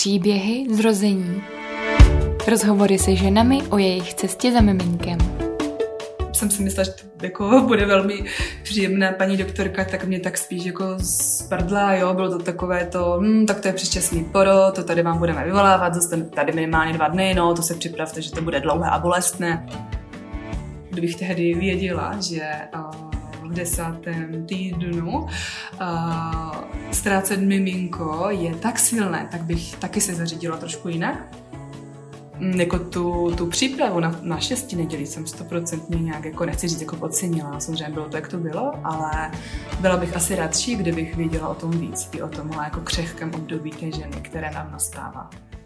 Příběhy zrození. Rozhovory se ženami o jejich cestě za miminkem. Jsem si myslela, že to jako bude velmi příjemná paní doktorka, tak mě tak spíš jako sprdla, jo, bylo to takové to, tak to je předčasný porod, to tady vám budeme vyvolávat, zůstane tady minimálně 2 dny, no, to se připravte, že to bude dlouhé a bolestné. Kdybych tehdy věděla, že v 10. týdnu ztrácet miminko je tak silné, tak bych taky se zařídila trošku jinak. Jako tu přípravu na 6 nedělí jsem 100% nějak, jako nechci říct, jako podcenila. Samozřejmě bylo to, jak to bylo, ale byla bych asi radši, kdybych věděla o tom víc, i o tomhle jako křehkém období té ženy, které nám nastává.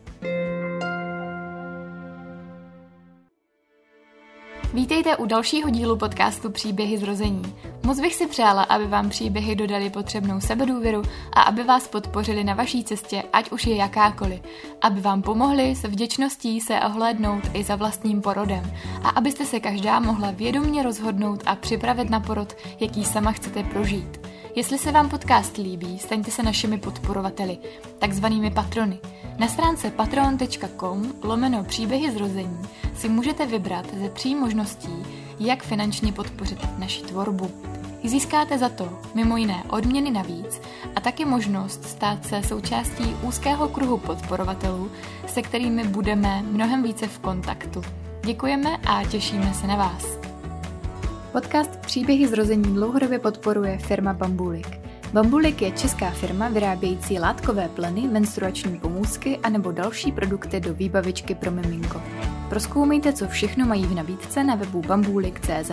Vítejte u dalšího dílu podcastu Příběhy zrození. Moc bych si přála, aby vám příběhy dodali potřebnou sebedůvěru a aby vás podpořili na vaší cestě, ať už je jakákoliv. Aby vám pomohli se vděčností se ohlédnout i za vlastním porodem a abyste se každá mohla vědomě rozhodnout a připravit na porod, jaký sama chcete prožít. Jestli se vám podcast líbí, staňte se našimi podporovateli, takzvanými patrony. Na stránce patreon.com/příběhy zrození si můžete vybrat ze 3 možností, jak finančně podpořit naši tvorbu. Získáte za to mimo jiné odměny navíc a taky možnost stát se součástí úzkého kruhu podporovatelů, se kterými budeme mnohem více v kontaktu. Děkujeme a těšíme se na vás. Podcast Příběhy zrození dlouhodobě podporuje firma Bambulik. Bambulik je česká firma vyrábějící látkové pleny, menstruační pomůcky a nebo další produkty do výbavičky pro miminko. Prozkoumejte, co všechno mají v nabídce na webu bambulik.cz.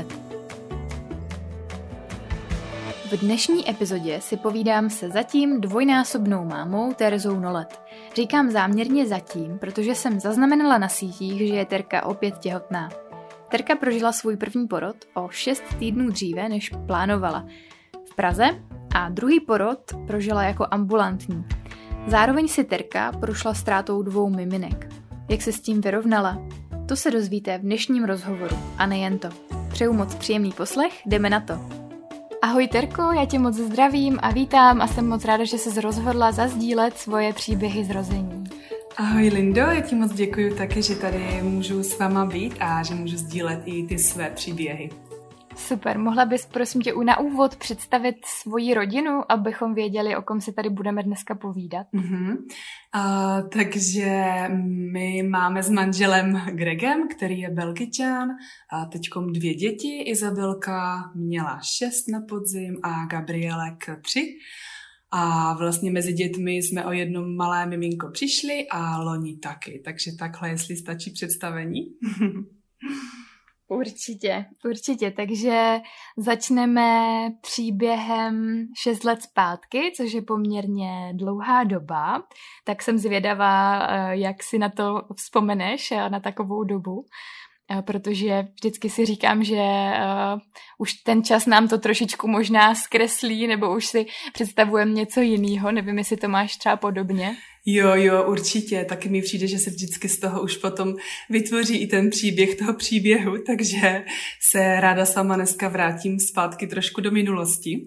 V dnešní epizodě si povídám se zatím dvojnásobnou mámou Terezou Nolet. Říkám záměrně zatím, protože jsem zaznamenala na sítích, že je Terka opět těhotná. Terka prožila svůj první porod o 6 týdnů dříve, než plánovala v Praze a druhý porod prožila jako ambulantní. Zároveň si Terka prošla ztrátou 2 miminek. Jak se s tím vyrovnala? To se dozvíte v dnešním rozhovoru. A nejen to. Přeju moc příjemný poslech, jdeme na to. Ahoj Terko, já tě moc zdravím a vítám a jsem moc ráda, že jsi rozhodla zazdílet svoje příběhy zrození. Ahoj Lindo, já ti moc děkuji taky, že tady můžu s váma být a že můžu sdílet i ty své příběhy. Super, mohla bys prosím tě na úvod představit svoji rodinu, abychom věděli, o kom se tady budeme dneska povídat? Takže my máme s manželem Gregem, který je Belgičan, a teďkom 2 děti. Izabelka měla 6 na podzim a Gabrielek 3. A vlastně mezi dětmi jsme o jedno malé miminko přišli a loni taky. Takže takhle, jestli stačí představení. Určitě. Takže začneme příběhem 6 let zpátky, což je poměrně dlouhá doba. Tak jsem zvědavá, jak si na to vzpomeneš, na takovou dobu. Protože vždycky si říkám, že už ten čas nám to trošičku možná zkreslí, nebo už si představujeme něco jiného. Nevím, jestli to máš třeba podobně. Jo, určitě. Taky mi přijde, že se vždycky z toho už potom vytvoří i ten příběh toho příběhu, takže se ráda sama dneska vrátím zpátky trošku do minulosti.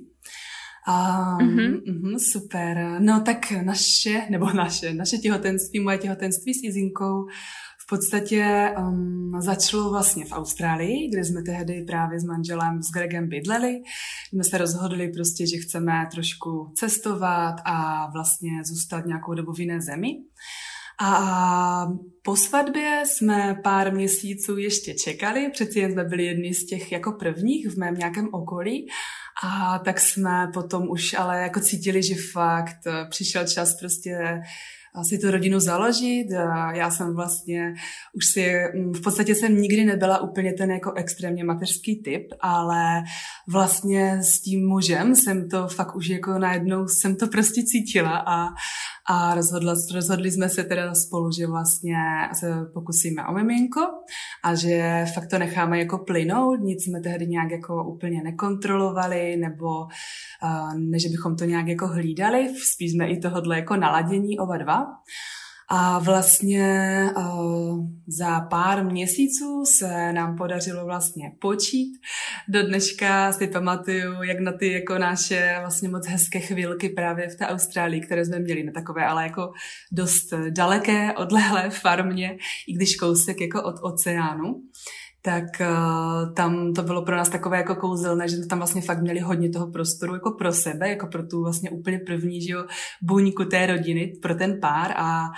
Super. No tak naše těhotenství, moje těhotenství s Izinkou v podstatě začalo vlastně v Austrálii, kde jsme tehdy právě s manželem, s Gregem bydleli. Jsme se rozhodli prostě, že chceme trošku cestovat a vlastně zůstat nějakou dobu v jiné zemi. A po svatbě jsme pár měsíců ještě čekali, přeci jen jsme byli jedni z těch jako prvních v mém nějakém okolí. A tak jsme potom už ale jako cítili, že fakt přišel čas prostě si tu rodinu založit. Já jsem vlastně v podstatě jsem nikdy nebyla úplně ten jako extrémně mateřský typ, ale vlastně s tím mužem jsem to fakt už jako najednou jsem to prostě cítila a rozhodli jsme se teda spolu, že vlastně se pokusíme o miminko a že fakt to necháme jako plynout, nic jsme tehdy nějak jako úplně nekontrolovali nebo ne, že bychom to nějak jako hlídali, spíš jsme i tohodle jako naladění oba dva. A vlastně za pár měsíců se nám podařilo vlastně počít. Do dneška si pamatuju, jak na ty jako naše vlastně moc hezké chvilky právě v té Austrálii, které jsme měli na takové, ale jako dost daleké, odlehlé farmě, i když kousek jako od oceánu. Tak tam to bylo pro nás takové jako kouzelné, že jsme tam vlastně fakt měli hodně toho prostoru jako pro sebe, jako pro tu vlastně úplně první, že jo, buňku té rodiny, pro ten pár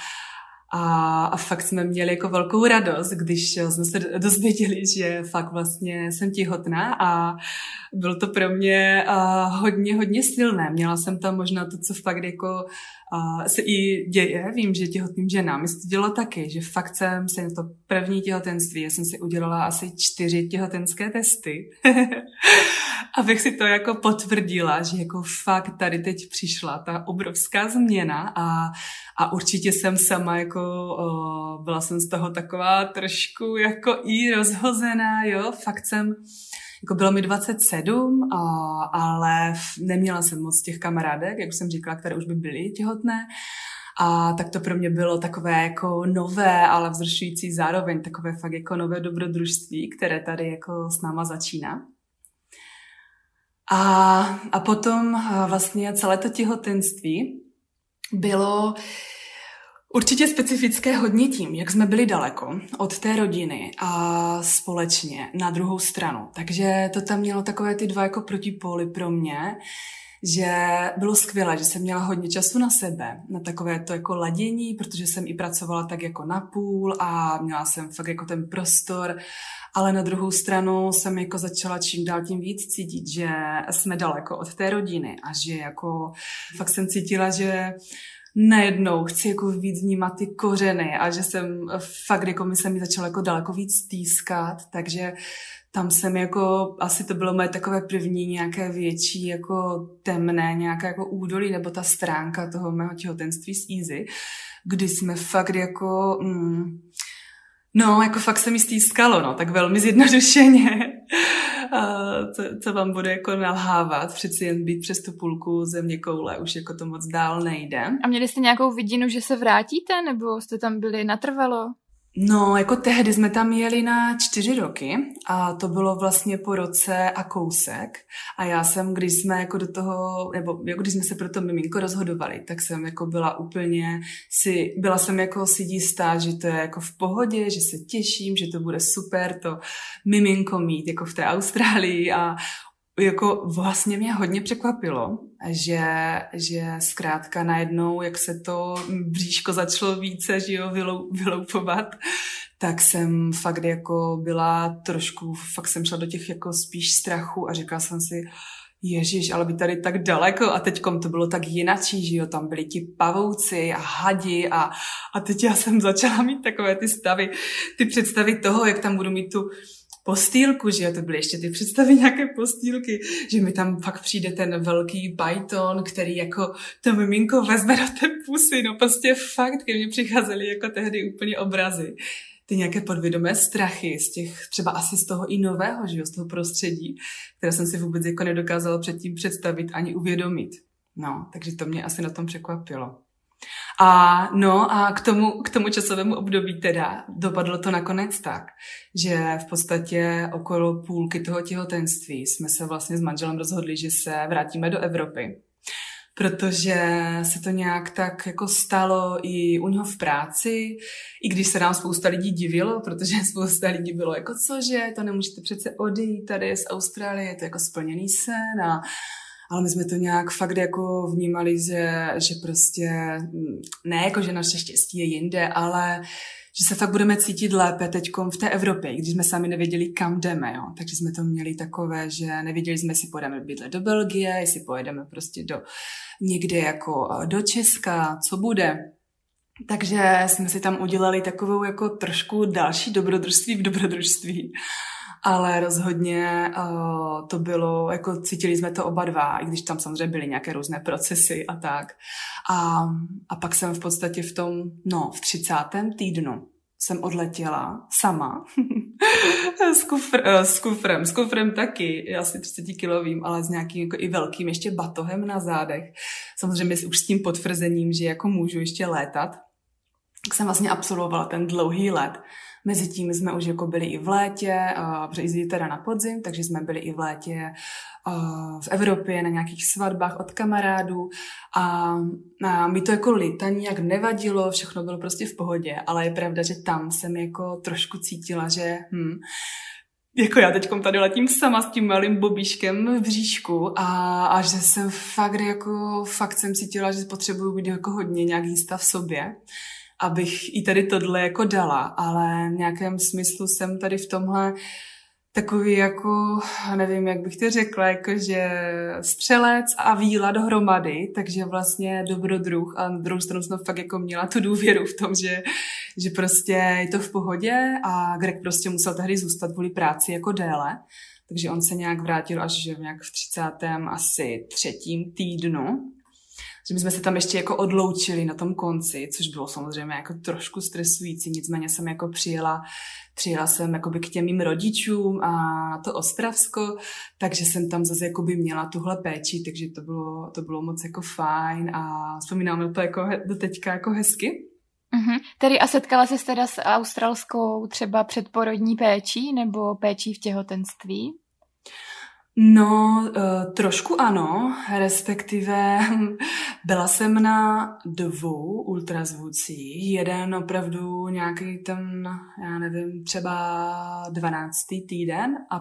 a fakt jsme měli jako velkou radost, když jsme se dozvěděli, že fakt vlastně jsem těhotná a bylo to pro mě hodně silné. Měla jsem tam možná to, co fakt jako se i děje. Vím, že těhotným ženám mi se to dělo taky, že fakt jsem si to první těhotenství, já jsem si udělala asi 4 těhotenské testy, abych si to jako potvrdila, že jako fakt tady teď přišla ta obrovská změna a určitě jsem sama jako byla jsem z toho taková trošku jako i rozhozená, jo, fakt jsem jako bylo mi 27, ale neměla jsem moc těch kamarádek, jak už jsem říkala, které už by byly těhotné. A tak to pro mě bylo takové jako nové, ale vzrušující zároveň, takové fakt jako nové dobrodružství, které tady jako s náma začíná. A potom vlastně celé to těhotenství bylo určitě specifické hodně tím, jak jsme byli daleko od té rodiny a společně na druhou stranu. Takže to tam mělo takové ty 2 jako protipóly pro mě, že bylo skvělé, že jsem měla hodně času na sebe, na takové to jako ladění, protože jsem i pracovala tak jako napůl a měla jsem fakt jako ten prostor, ale na druhou stranu jsem jako začala čím dál tím víc cítit, že jsme daleko od té rodiny a že jako fakt jsem cítila, že najednou chci jako víc vnímat ty kořeny a že jsem fakt jako mi se mi začala jako daleko víc stýskat, takže tam jsem jako, asi to bylo moje takové první nějaké větší jako temné nějaké jako údolí nebo ta stránka toho mého těhotenství s Easy, kdy jsme fakt jako jako fakt se mi stýskalo, no, tak velmi zjednodušeně. Co vám bude jako nalhávat, přeci jen být přes tu půlku země koule, už jako to moc dál nejde. A měli jste nějakou vidinu, že se vrátíte, nebo jste tam byli natrvalo? No, jako tehdy jsme tam jeli na 4 roky a to bylo vlastně po roce a kousek a já jsem, když jsme jako do toho, nebo jako když jsme se pro to miminko rozhodovali, tak jsem jako byla jsem jako si jistá, že to je jako v pohodě, že se těším, že to bude super to miminko mít jako v té Austrálii a jako vlastně mě hodně překvapilo, že zkrátka najednou, jak se to bříško začalo více, že jo, vyloupovat, tak jsem fakt jako byla trošku, fakt jsem šla do těch jako spíš strachu a říkala jsem si, Ježiš, ale by tady tak daleko a teďkom to bylo tak jinačí, že jo, tam byli ti pavouci a hadi a teď já jsem začala mít takové ty představy toho, jak tam budu mít tu postýlku, že jo, to byly ještě ty představy nějaké postýlky, že mi tam fakt přijde ten velký python, který jako to miminko vezme do té pusy, no prostě fakt, ke mně přicházely jako tehdy úplně obrazy. Ty nějaké podvědomé strachy z těch, třeba asi z toho i nového, že jo, z toho prostředí, které jsem si vůbec jako nedokázala předtím představit ani uvědomit. No, takže to mě asi na tom překvapilo. A k tomu časovému období teda dopadlo to nakonec tak, že v podstatě okolo půlky toho těhotenství jsme se vlastně s manželem rozhodli, že se vrátíme do Evropy. Protože se to nějak tak jako stalo i u něho v práci, i když se nám spousta lidí divilo, protože spousta lidí bylo jako cože, to nemůžete přece odejít, tady je z Austrálie, je to jako splněný sen ale my jsme to nějak fakt jako vnímali, že prostě ne jako, že naše štěstí je jinde, ale že se fakt budeme cítit lépe teďkom v té Evropě, když jsme sami nevěděli, kam jdeme, jo. Takže jsme to měli takové, že nevěděli jsme, jestli pojedeme bydlet do Belgie, jestli pojedeme prostě někde jako do Česka, co bude. Takže jsme si tam udělali takovou jako trošku další dobrodružství v dobrodružství. Ale rozhodně to bylo, jako cítili jsme to oba dva, i když tam samozřejmě byly nějaké různé procesy a tak. A pak jsem v podstatě v 30. týdnu jsem odletěla sama s kufrem taky, asi 30-kilovým, ale s nějakým jako i velkým ještě batohem na zádech. Samozřejmě už s tím potvrzením, že jako můžu ještě létat. jsem vlastně absolvovala ten dlouhý let. Mezitím jsme už jako byli i v létě, protože jezdí teda na podzim, takže jsme byli i v létě v Evropě na nějakých svatbách od kamarádů a mi to jako lita nijak nevadilo, všechno bylo prostě v pohodě, ale je pravda, že tam jsem jako trošku cítila, že jako já teďkom tady letím sama s tím malým bobíškem v bříšku a že jsem fakt jsem cítila, že potřebuju být jako hodně nějak jistá v sobě, abych i tady tohle jako dala, ale v nějakém smyslu jsem tady v tomhle takový jako, nevím, jak bych to řekla, jakože střelec a víla dohromady, takže vlastně dobrodruh a na druhou stranu jsem fakt jako měla tu důvěru v tom, že prostě je to v pohodě a Greg prostě musel tehdy zůstat kvůli práci jako déle, takže on se nějak vrátil až nějak v 33. týdnu. Že my jsme se tam ještě jako odloučili na tom konci, což bylo samozřejmě jako trošku stresující, nicméně jsem jako přijela jsem jakoby k těm mým rodičům a na to Ostravsko, takže jsem tam zase jakoby měla tuhle péči, takže to bylo moc jako fajn a vzpomínám na to jako do teďka jako hezky. Tedy a setkala jsi teda s australskou třeba předporodní péčí nebo péčí v těhotenství? No, trošku ano, respektive byla jsem na 2 ultrazvucích, jeden opravdu nějaký ten, já nevím, třeba 12. týden a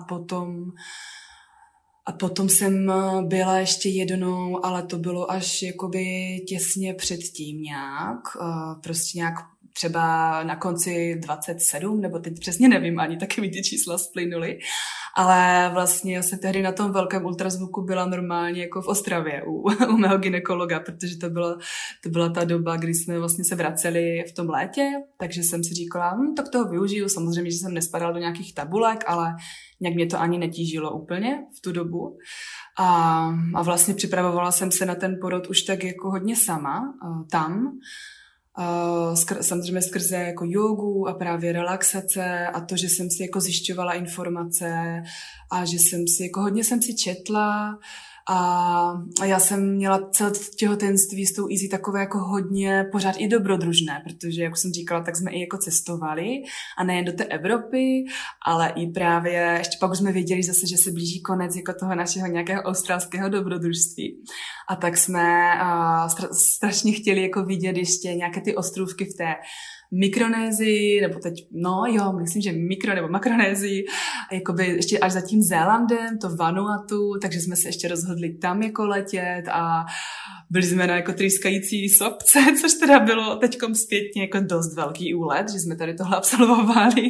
potom jsem byla ještě jednou, ale to bylo až jakoby těsně předtím nějak, prostě nějak třeba na konci 27, nebo teď přesně nevím, ani taky mi ty čísla splynuly, ale vlastně já jsem tehdy na tom velkém ultrazvuku byla normálně jako v Ostravě u mého gynekologa, protože to byla ta doba, kdy jsme vlastně se vraceli v tom létě, takže jsem si říkala, tak toho využiju, samozřejmě, že jsem nespadala do nějakých tabulek, ale nějak mě to ani netížilo úplně v tu dobu. A vlastně připravovala jsem se na ten porod už tak jako hodně sama tam, samozřejmě skrze jako jogu a právě relaxace a to, že jsem si jako zjišťovala informace a že jsem si jako hodně jsem si četla a já jsem měla celé těhotenství s tou Easy takové jako hodně pořád i dobrodružné, protože, jak jsem říkala, tak jsme i jako cestovali a nejen do té Evropy, ale i právě, ještě pak už jsme věděli zase, že se blíží konec jako toho našeho nějakého australského dobrodružství. A tak jsme strašně chtěli jako vidět ještě nějaké ty ostrůvky v té Mikronézii, nebo teď, myslím, že nebo Makronézii, jakoby ještě až za tím Zélandem, to Vanuatu, takže jsme se ještě rozhodli tam jako letět a byli jsme na jako trýskající sopce, což teda bylo teďkom zpětně jako dost velký úlet, že jsme tady tohle absolvovali.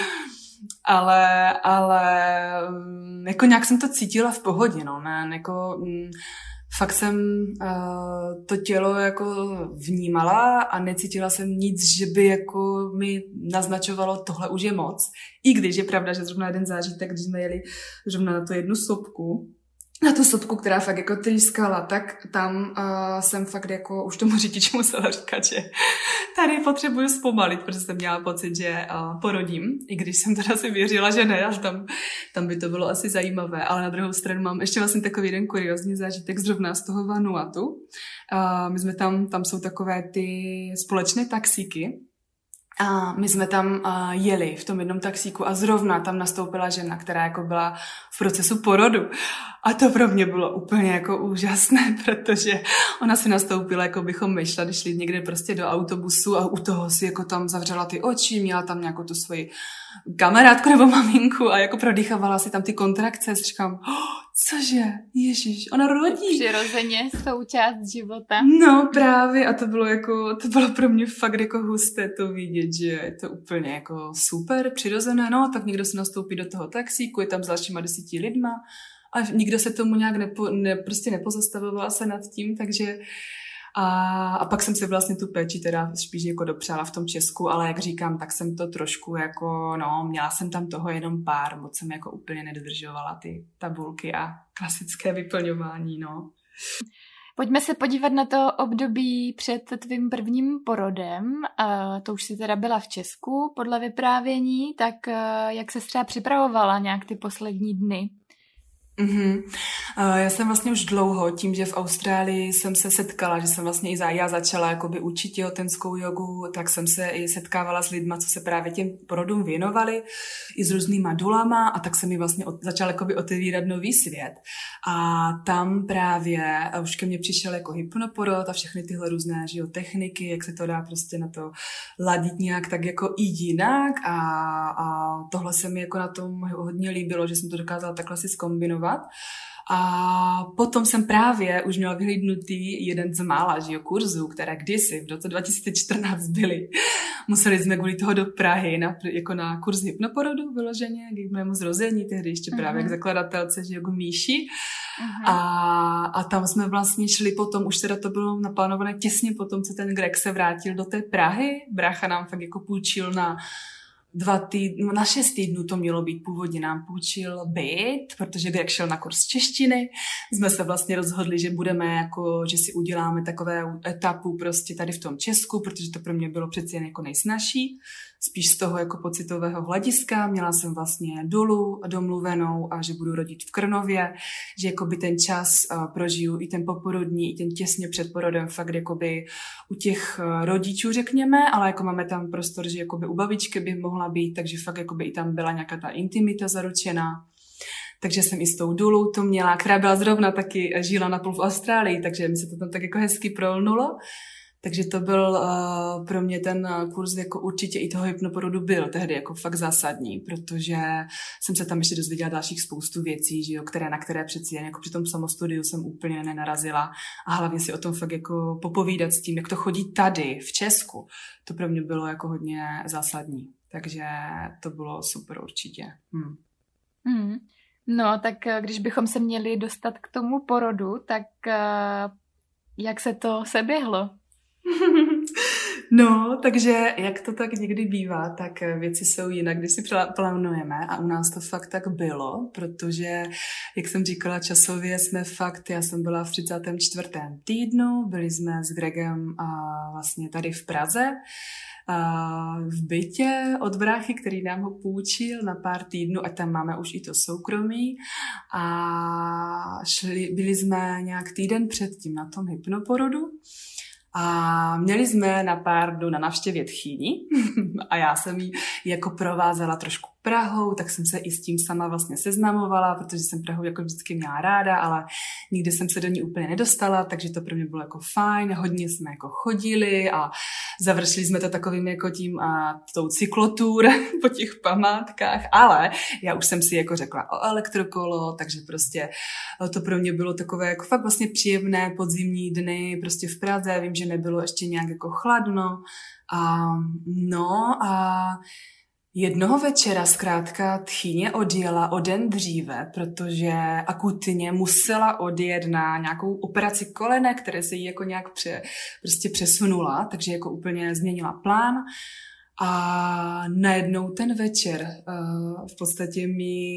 Ale jako nějak jsem to cítila v pohodě, fakt jsem to tělo jako vnímala a necítila jsem nic, že by jako mi naznačovalo, tohle už je moc. I když je pravda, že zrovna jeden zážitek, když jsme jeli zrovna na tu jednu sopku, na tu sopku, která fakt jako trýskala, tak tam jsem fakt jako už tomu řidiči musela říkat, že tady potřebuju zpomalit, protože jsem měla pocit, že porodím, i když jsem teda si věřila, že ne, ale tam by to bylo asi zajímavé, ale na druhou stranu mám ještě vlastně takový jeden kuriózní zážitek zrovna z toho Vanuatu. My jsme tam jsou takové ty společné taxíky, a my jsme tam jeli v tom jednom taxíku a zrovna tam nastoupila žena, která jako byla v procesu porodu. A to pro mě bylo úplně jako úžasné, protože ona si nastoupila, jako bychom my šli někde prostě do autobusu a u toho si jako tam zavřela ty oči, měla tam nějakou tu svoji kamarádku nebo maminku a jako prodýchávala si tam ty kontrakce. Říkám, cože, ježiš, ona rodí. Přirozeně součást života. No právě a to bylo pro mě fakt jako husté to vidět, že je to úplně jako super, přirozené, tak někdo se nastoupí do toho taxíku, je tam s dalšíma 10 lidma a nikdo se tomu nějak prostě nepozastavoval se nad tím, takže a pak jsem si vlastně tu péči teda spíš jako dopřála v tom Česku, ale jak říkám, tak jsem to trošku jako, měla jsem tam toho jenom pár, moc jsem jako úplně nedodržovala ty tabulky a klasické vyplňování, Pojďme se podívat na to období před tvým prvním porodem. To už jsi teda byla v Česku podle vyprávění, tak jak se třeba připravovala nějak ty poslední dny? Mm-hmm. Já jsem vlastně už dlouho, tím, že v Austrálii jsem se setkala, že jsem vlastně i já začala jakoby učit těhotenskou jogu, tak jsem se i setkávala s lidma, co se právě těm porodům věnovali, i s různýma dulama, a tak se mi vlastně začal jakoby otevírat nový svět. A tam právě už ke mně přišel jako hypnoporod a všechny tyhle různé techniky, jak se to dá prostě na to ladit nějak tak jako i jinak, a tohle se mi jako na tom hodně líbilo, že jsem to dokázala takhle si zkombinovat. A potom jsem právě už měla vyhlídnutý jeden z mála kurzů, které kdysi v roce 2014 byly. Museli jsme kvůli toho do Prahy jako na kurz hypnoporodu vyloženě, k mému zrození, tehdy ještě právě k zakladatelce Míši. A tam jsme vlastně šli potom, už teda to bylo naplánované těsně potom, co ten Greg se vrátil do té Prahy. Brácha nám fakt jako půjčil na 6 týdnů to mělo být, původně nám půjčil byt, protože Greg šel na kurz češtiny. Jsme se vlastně rozhodli, že že si uděláme takové etapu prostě tady v tom Česku, protože to pro mě bylo přeci jen jako nejsnažší. Spíš z toho jako pocitového hlediska. Měla jsem vlastně dulu domluvenou a že budu rodit v Krnově, že jakoby ten čas prožiju i ten poporodní, i ten těsně před porodem fakt jakoby u těch rodičů, řekněme, ale jako máme tam prostor, že jakoby u babičky by mohla být, takže fakt jakoby i tam byla nějaká ta intimita zaručená. Takže jsem i s tou dulou to měla, která byla zrovna taky, žila napůl v Austrálii, takže mi se to tam tak jako hezky prolnulo. Takže to byl pro mě ten kurz jako určitě i toho hypnoporodu byl tehdy jako fakt zásadní, protože jsem se tam ještě dozvěděla dalších spoustu věcí, na které přeci jen jako při tom samostudiu jsem úplně nenarazila, a hlavně si o tom fakt jako popovídat s tím, jak to chodí tady v Česku. To pro mě bylo jako hodně zásadní, takže to bylo super určitě. No, tak když bychom se měli dostat k tomu porodu, tak jak se to seběhlo? No, takže jak to tak někdy bývá, tak věci jsou jinak, když si plánujeme, a u nás to fakt tak bylo, protože, jak jsem říkala, časově jsme fakt, já jsem byla v 34. týdnu, byli jsme s Gregem vlastně tady v Praze, v bytě od bráchy, který nám ho půjčil na pár týdnů, a tam máme už i to soukromí, a byli jsme nějak týden předtím na tom hypnoporodu. A měli jsme na pár dnů na navštěvě tchýni a já jsem ji jako provázela trošku Prahou, tak jsem se i s tím sama vlastně seznamovala, protože jsem Prahu jako vždycky měla ráda, ale nikdy jsem se do ní úplně nedostala, takže to pro mě bylo jako fajn, hodně jsme jako chodili a završili jsme to takovým jako tím tou cyklotur po těch památkách, ale já už jsem si jako řekla o elektrokolo, takže prostě to pro mě bylo takové jako fakt vlastně příjemné podzimní dny prostě v Praze, vím, že nebylo ještě nějak jako chladno a jednoho večera zkrátka tchýně odjela o den dříve, protože akutně musela odjet na nějakou operaci kolene, které se jí jako nějak prostě přesunula, takže jako úplně změnila plán. A najednou ten večer v podstatě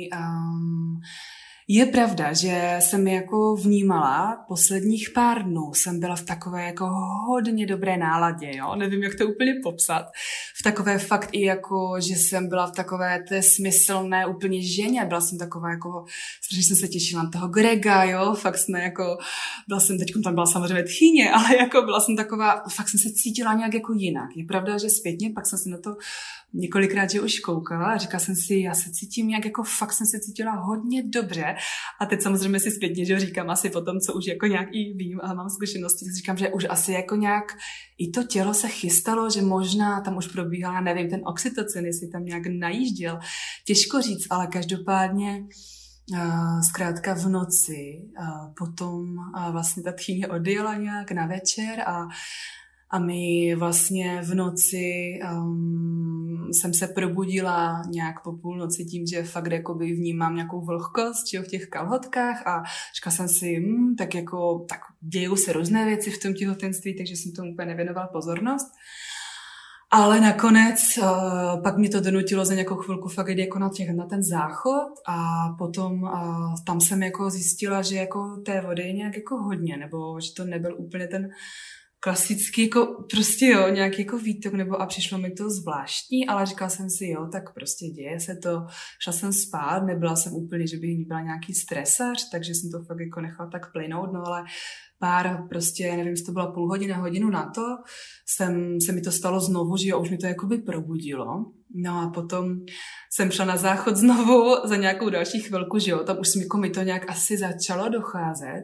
je pravda, že jsem jako vnímala posledních pár dnů, jsem byla v takové jako hodně dobré náladě, jo, nevím, jak to úplně popsat, v takové fakt i jako, že jsem byla v takové té smyslné úplně ženě, byla jsem taková jako, strašně jsem se těšila na toho Grega, jo, fakt jsme jako, teďkom tam byla samozřejmě tchýně, ale jako byla jsem taková, fakt jsem se cítila nějak jako jinak. Je pravda, že zpětně, pak jsem se na to několikrát, že už koukala a říkala jsem si, já se cítím nějak jako, fakt jsem se cítila hodně dobře. A teď samozřejmě si zpětně, že říkám asi po tom, co už jako nějak i vím a mám zkušenosti, tak říkám, že už asi jako nějak i to tělo se chystalo, že možná tam už probíhala, nevím, ten oxytocin, jestli tam nějak najížděl. Těžko říct, ale každopádně zkrátka v noci potom vlastně ta tchýně odjela nějak na večer a my vlastně v noci jsem se probudila nějak po půlnoci tím, že fakt jakoby vnímám nějakou vlhkost v těch kalhotkách a říkala jsem si, tak dějou se různé věci v tom těhotenství, takže jsem tomu úplně nevěnovala pozornost. Ale nakonec pak mě to donutilo za nějakou chvilku fakt jít jako na ten záchod a potom tam jsem jako zjistila, že jako té vody je nějak jako hodně, nebo že to nebyl úplně ten klasický, jako prostě jo, nějaký jako výtok, nebo a přišlo mi to zvláštní, ale říkala jsem si, jo, tak prostě děje se to, šla jsem spát, nebyla jsem úplně, že bych byla nějaký stresař, takže jsem to fakt jako nechala tak plynout, no ale pár prostě, nevím, jestli to byla půl hodiny, hodinu na to, se mi to stalo znovu, že jo, už mi to jakoby probudilo. No a potom jsem šla na záchod znovu za nějakou další chvilku, že jo, tam už mi to nějak asi začalo docházet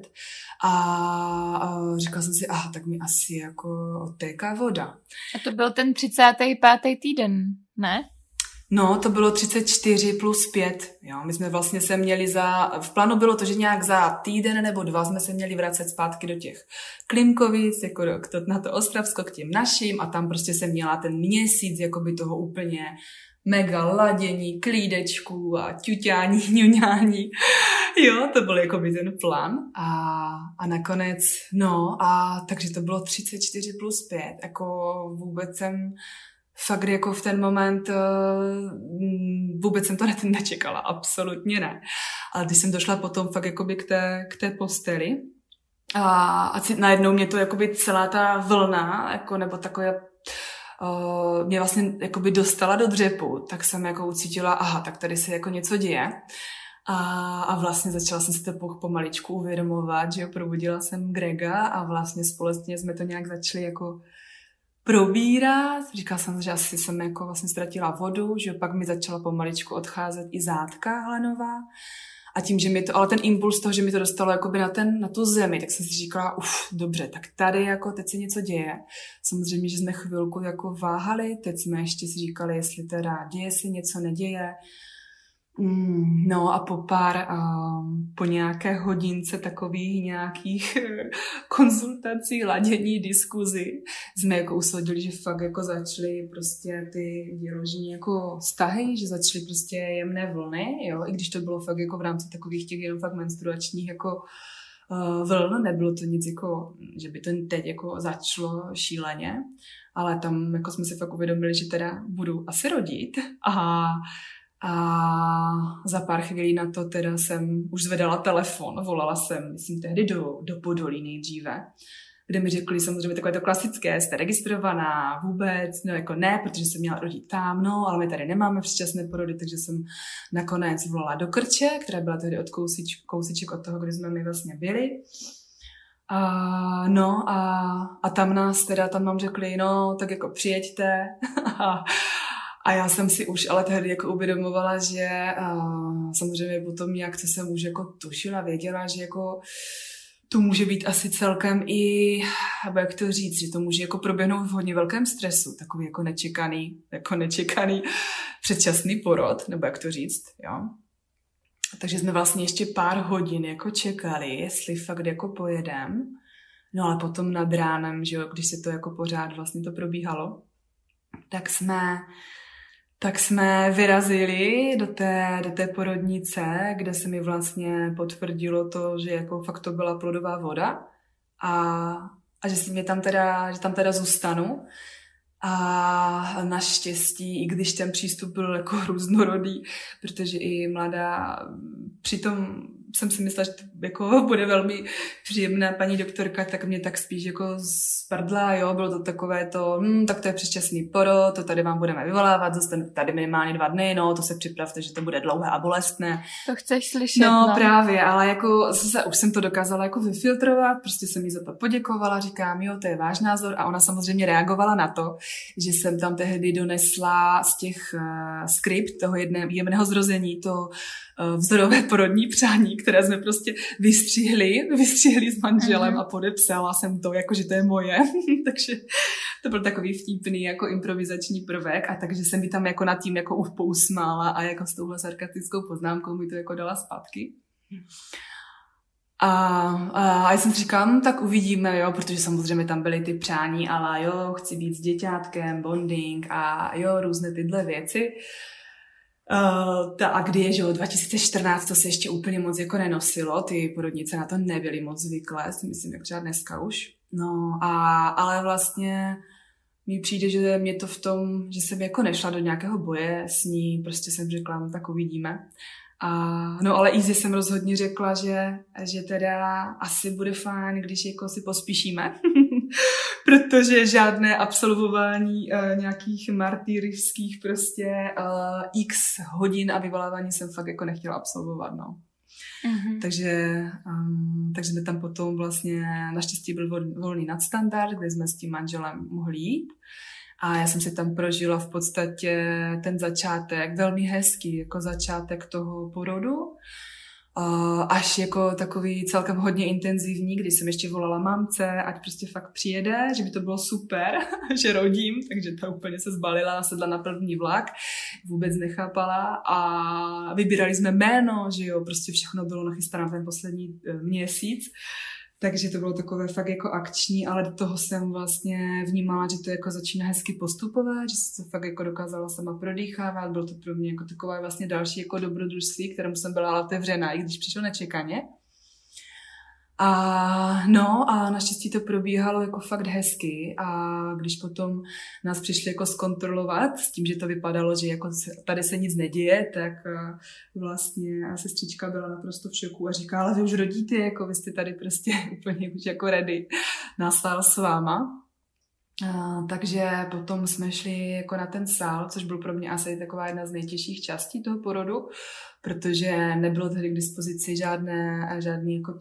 a říkala jsem si, tak mi asi jako odtéká voda. A to byl ten 35. týden, ne? No, to bylo 34 plus 5, jo. My jsme vlastně se měli v plánu bylo to, že nějak za týden nebo 2 jsme se měli vracet zpátky do těch Klimkovic, jako na to Ostravsko k těm našim a tam prostě jsem měla ten měsíc jakoby toho úplně mega ladění, klídečků a ťuťání, ňuňání. Jo, to byl jakoby ten plán a nakonec, no a takže to bylo 34 plus 5, jako vůbec jsem fakt jako v ten moment vůbec jsem to nečekala, absolutně ne. Ale když jsem došla potom fakt jakoby k té posteli a najednou mě to jakoby celá ta vlna, jako, nebo takové mě vlastně jakoby dostala do dřepu, tak jsem jako ucítila, tak tady se jako něco děje. A vlastně začala jsem si to pomaličku uvědomovat, že jo, probudila jsem Grega a vlastně společně jsme to nějak začali jako probírat. Říkala jsem, že asi jsem jako vlastně ztratila vodu, že pak mi začala pomaličku odcházet i zátka hlenová. A tím, že mi to, ale ten impuls toho, že mi to dostalo jakoby na tu zemi, tak jsem si říkala, dobře, tak tady jako teď se něco děje. Samozřejmě, že jsme chvilku jako váhali, teď jsme ještě si říkali, jestli teda děje se něco, neděje. No a po nějaké hodince takových nějakých konzultací, ladění, diskuzi jsme jako usoudili, že fakt jako začaly prostě ty děložní jako vztahy, že začaly prostě jemné vlny, jo, i když to bylo fakt jako v rámci takových těch jenom fakt menstruačních jako vln, nebylo to nic jako, že by to teď jako začalo šíleně, ale tam jako jsme si fakt uvědomili, že teda budu asi rodit a za pár chvílí na to teda jsem už zvedala telefon, volala jsem, myslím, tehdy do Podolí nejdříve, kde mi řekli samozřejmě takové to klasické, jste registrovaná vůbec, no jako ne, protože jsem měla rodit tam, no, ale my tady nemáme předčasné porody, takže jsem nakonec volala do Krče, která byla tehdy od kousíček od toho, kde jsme my vlastně byli. A tam nám řekli, no, tak jako přijeďte. A já jsem si už ale tehdy jako uvědomovala, že samozřejmě potom nějak co jsem už jako tušila, věděla, že jako to může být asi celkem i, nebo jak to říct, že to může jako proběhnout v hodně velkém stresu, takový jako nečekaný předčasný porod, nebo jak to říct, jo. Takže jsme vlastně ještě pár hodin jako čekali, jestli fakt jako pojedem. No ale potom nad ránem, že jo, když se to jako pořád vlastně to probíhalo, tak jsme vyrazili do té porodnice, kde se mi vlastně potvrdilo to, že jako fakt to byla plodová voda a že tam teda zůstanu. A naštěstí, i když ten přístup byl jako různorodý, protože i mladá, přitom jsem si myslela, že to jako bude velmi příjemná paní doktorka, tak mě tak spíš jako sprdla, jo, bylo to takové to, tak to je předčasný porod, to tady vám budeme vyvolávat, zůstane tady minimálně 2 dny, no, to se připravte, že to bude dlouhé a bolestné. To chceš slyšet, no. Právě, ale jako zase už jsem to dokázala jako vyfiltrovat, prostě jsem jí za to poděkovala, říkám, jo, to je váš názor a ona samozřejmě reagovala na to, že jsem tam tehdy donesla z těch skript toho jemného zrození to vzorové porodní přání, které jsme prostě vystřihli s manželem a podepsala jsem to, jako že to je moje. Takže to byl takový vtipný jako improvizační prvek a takže jsem mi tam jako nad tím jako pousmála a jako s touhle sarkastickou poznámkou mi to jako dala zpátky. A já jsem si říkala, tak uvidíme, jo, protože samozřejmě tam byly ty přání, ale jo, chci být s děťátkem, bonding a jo, různé tyhle věci. A kdy je, že 2014 to se ještě úplně moc jako nenosilo, ty porodnice na to nebyly moc zvyklé, si myslím, jak třeba dneska už. No, ale vlastně mi přijde, že mě to v tom, že jsem jako nešla do nějakého boje s ní, prostě jsem řekla, no tak uvidíme. No ale Easy jsem rozhodně řekla, že teda asi bude fajn, když jako si pospíšíme, protože žádné absolvování nějakých martýrských prostě x hodin a vyvolávání jsem fakt jako nechtěla absolvovat, no. Mm-hmm. Takže jsme tam potom vlastně, naštěstí byl volný nadstandard, kde jsme s tím manželem mohli jít. A já jsem si tam prožila v podstatě ten začátek, velmi hezký, jako začátek toho porodu, až jako takový celkem hodně intenzivní, kdy jsem ještě volala mamce, ať prostě fakt přijede, že by to bylo super, že rodím, takže ta úplně se zbalila, sedla na první vlak, vůbec nechápala a vybírali jsme jméno, že jo, prostě všechno bylo nachystané ten poslední měsíc. Takže to bylo takové fakt jako akční, ale do toho jsem vlastně vnímala, že to jako začíná hezky postupovat, že jsem se fakt jako dokázala sama prodýchávat, bylo to pro mě jako takové vlastně další jako dobrodružství, kterému jsem byla otevřená, i když přišlo nečekaně. A naštěstí to probíhalo jako fakt hezky a když potom nás přišli jako zkontrolovat s tím, že to vypadalo, že jako tady se nic neděje, tak vlastně sestřička byla naprosto v šoku a říkala, vy už rodíte, jako vy jste tady prostě úplně už jako ready, nastál s váma. Takže potom jsme šli jako na ten sál, což byl pro mě asi taková jedna z nejtěžších částí toho porodu, protože nebylo tehdy k dispozici žádný jako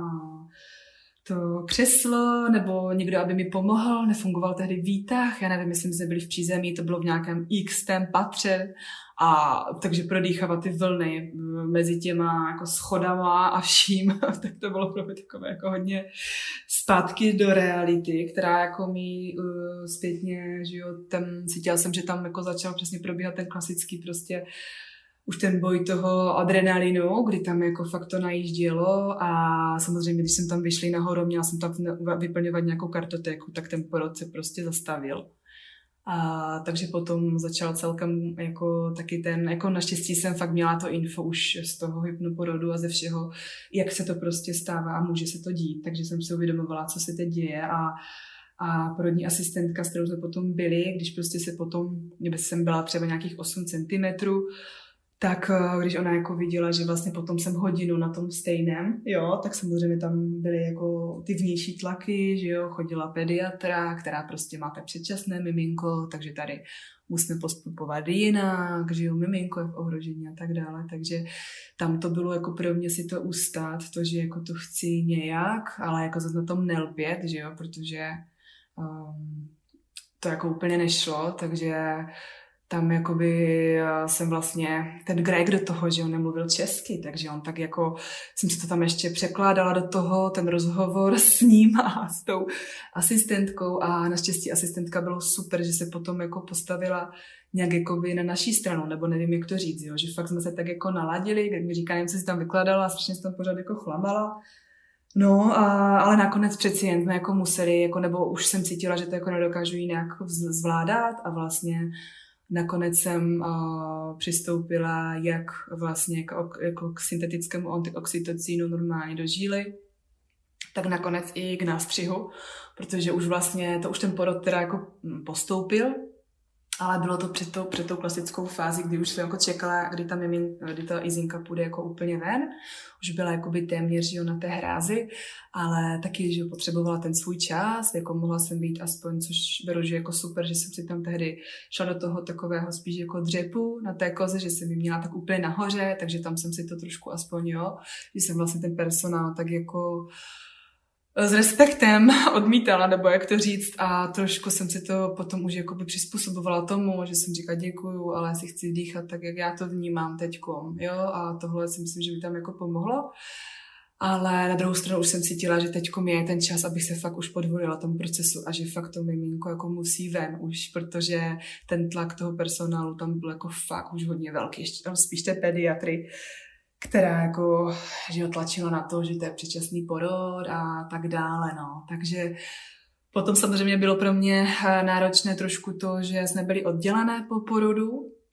to křeslo, nebo někdo, aby mi pomohl, nefungoval tehdy výtah, já nevím, myslím, že jsme byli v přízemí, to bylo v nějakém x-tém patře, a takže prodýchávat ty vlny mezi těma jako schodama a vším, tak to bylo pro mě takové jako hodně zpátky do reality, která jako mi zpětně, že jo, tam cítila jsem, že tam jako začal přesně probíhat ten klasický prostě už ten boj toho adrenalinu, kdy tam jako fakt to najíždělo a samozřejmě, když jsem tam vyšli nahoru, měla jsem tam vyplňovat nějakou kartotéku, tak ten porod se prostě zastavil. Takže potom začal celkem jako taky ten, jako naštěstí jsem fakt měla to info už z toho hypnoporodu a ze všeho, jak se to prostě stává a může se to dít, takže jsem si uvědomovala, co se teď děje a porodní asistentka, s kterou jsme potom byli, když prostě se potom, jsem byla třeba nějakých 8 centimetrů, tak když ona jako viděla, že vlastně potom jsem hodinu na tom stejném, jo, tak samozřejmě tam byly jako ty vnější tlaky, že jo, chodila pediatra, která prostě máte předčasné miminko, takže tady musíme postupovat jinak, že jo, miminko je v ohrožení a tak dále, takže tam to bylo jako pro mě si to ustát, to, že jako to chci nějak, ale jako zase na tom nelpět, že jo, protože to jako úplně nešlo, takže tam jakoby jsem vlastně, ten Greg do toho, že on nemluvil česky, takže on tak jako, jsem si to tam ještě překládala do toho, ten rozhovor s ním a s tou asistentkou a naštěstí asistentka bylo super, že se potom jako postavila nějak jakoby na naší stranu, nebo nevím, jak to říct, jo, že fakt jsme se tak jako naladili, jak mi říká, nevím, co si tam vykládala a strašně se tam pořád jako chlamala. No, ale nakonec přeci jen jsme jako museli, jako, nebo už jsem cítila, že to jako nedokážu jinak zvládat a vlastně nakonec jsem přistoupila jak vlastně jako k syntetickému antioxytocínu normálně do žíly, tak nakonec i k nástřihu, protože už vlastně, to už ten porod teda jako postoupil, ale bylo to před tou klasickou fází, kdy už jsem jako čekala, kdy ta Izinka půjde jako úplně ven. Už byla jakoby téměř na té hrázi, ale taky, že potřebovala ten svůj čas, jako mohla jsem být aspoň, což beru, že jako super, že jsem si tam tehdy šla do toho takového spíš jako dřepu na té koze, že jsem ji měla tak úplně nahoře, takže tam jsem si to trošku aspoň, že jsem vlastně ten personál tak jako s respektem odmítala, nebo jak to říct, a trošku jsem si to potom už jakoby přizpůsobovala tomu, že jsem říkala děkuju, ale si chci dýchat tak, jak já to vnímám teďkom, jo, a tohle si myslím, že by tam jako pomohlo, ale na druhou stranu už jsem cítila, že teďkom je ten čas, abych se fakt už podvolila tomu procesu a že fakt to miminko jako musí ven už, protože ten tlak toho personálu tam byl jako fakt už hodně velký, ještě spíš té pediatry, která jako, že ho tlačila na to, že to je předčasný porod a tak dále, no. Takže potom samozřejmě bylo pro mě náročné trošku to, že jsme byli oddělené po porodu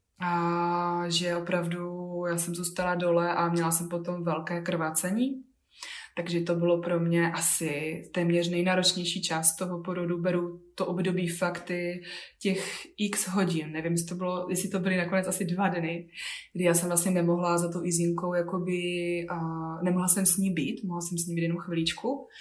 a že opravdu já jsem zůstala dole a měla jsem potom velké krvácení. Takže to bylo pro mě asi téměř nejnáročnější část toho porodu. Beru to období fakty těch x hodin. Nevím, jestli to byly nakonec asi 2 dny, kdy já jsem vlastně nemohla za tou Izinkou, nemohla jsem s ní být, mohla jsem s ní být jenom chviličku.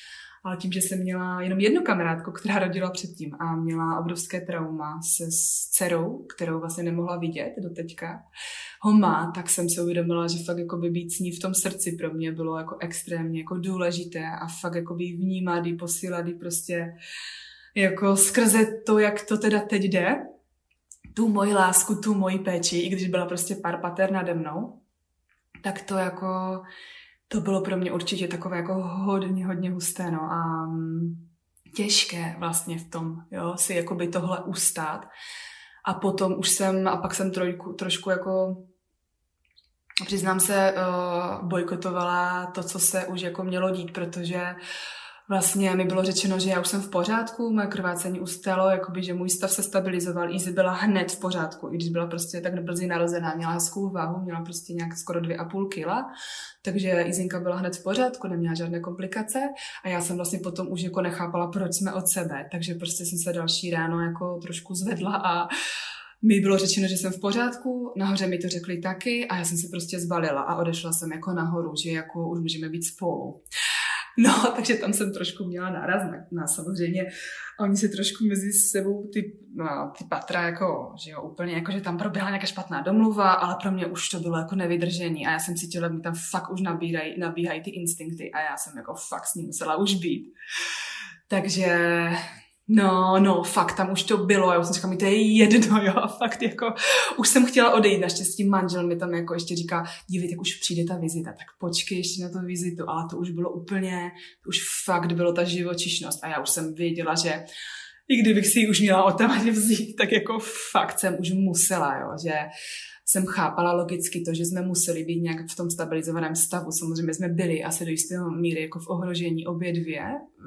Ale tím, že jsem měla jenom jednu kamarádku, která rodila předtím a měla obrovské trauma se s dcerou, kterou vlastně nemohla vidět do teďka, ho má, tak jsem si uvědomila, že fakt jakoby být s ní v tom srdci pro mě bylo jako extrémně jako důležité a fakt jakoby vnímat jí, posílat jí prostě jako skrze to, jak to teda teď jde, tu moji lásku, tu moji péči, i když byla prostě pár pater nade mnou, tak to jako, to bylo pro mě určitě takové jako hodně husté, no a těžké vlastně v tom, jo, si jakoby tohle ustát. A potom už pak jsem trošku jako, přiznám se, bojkotovala to, co se už jako mělo dít, protože vlastně mi bylo řečeno, že já už jsem v pořádku, moje krvácení ustalo, jakoby, že můj stav se stabilizoval, Izzy byla hned v pořádku, i když byla prostě tak brzy narozená, měla hezkou váhu, měla prostě nějak skoro 2,5 kila, takže Izinka byla hned v pořádku, neměla žádné komplikace a já jsem vlastně potom už jako nechápala, proč jsme od sebe, takže prostě jsem se další ráno jako trošku zvedla a mi bylo řečeno, že jsem v pořádku, nahoře mi to řekli taky a já jsem se prostě zbalila a odešla jsem jako nahoru, že jako už můžeme být spolu. No, takže tam jsem trošku měla náraz na samozřejmě. Oni se trošku mezi sebou ty patra jako, že jo, úplně jako, že tam proběhla nějaká špatná domluva, ale pro mě už to bylo jako nevydržení a já jsem cítila, že mi tam fakt už nabíhají ty instinkty a já jsem jako fakt s ním musela už být. Takže No, fakt, tam už to bylo, já už jsem říkala, mi to je jedno, jo, a fakt jako, už jsem chtěla odejít, naštěstí manžel mi tam jako ještě říká, dívej, tak už přijde ta vizita, tak počkej ještě na tu vizitu, ale to už bylo úplně, to už fakt bylo ta živočišnost a já už jsem věděla, že i kdybych si ji už měla otamať vzít, tak jako fakt jsem už musela, jo, že jsem chápala logicky to, že jsme museli být nějak v tom stabilizovaném stavu, samozřejmě jsme byli asi do jistého míry jako v ohrožení obě dvě,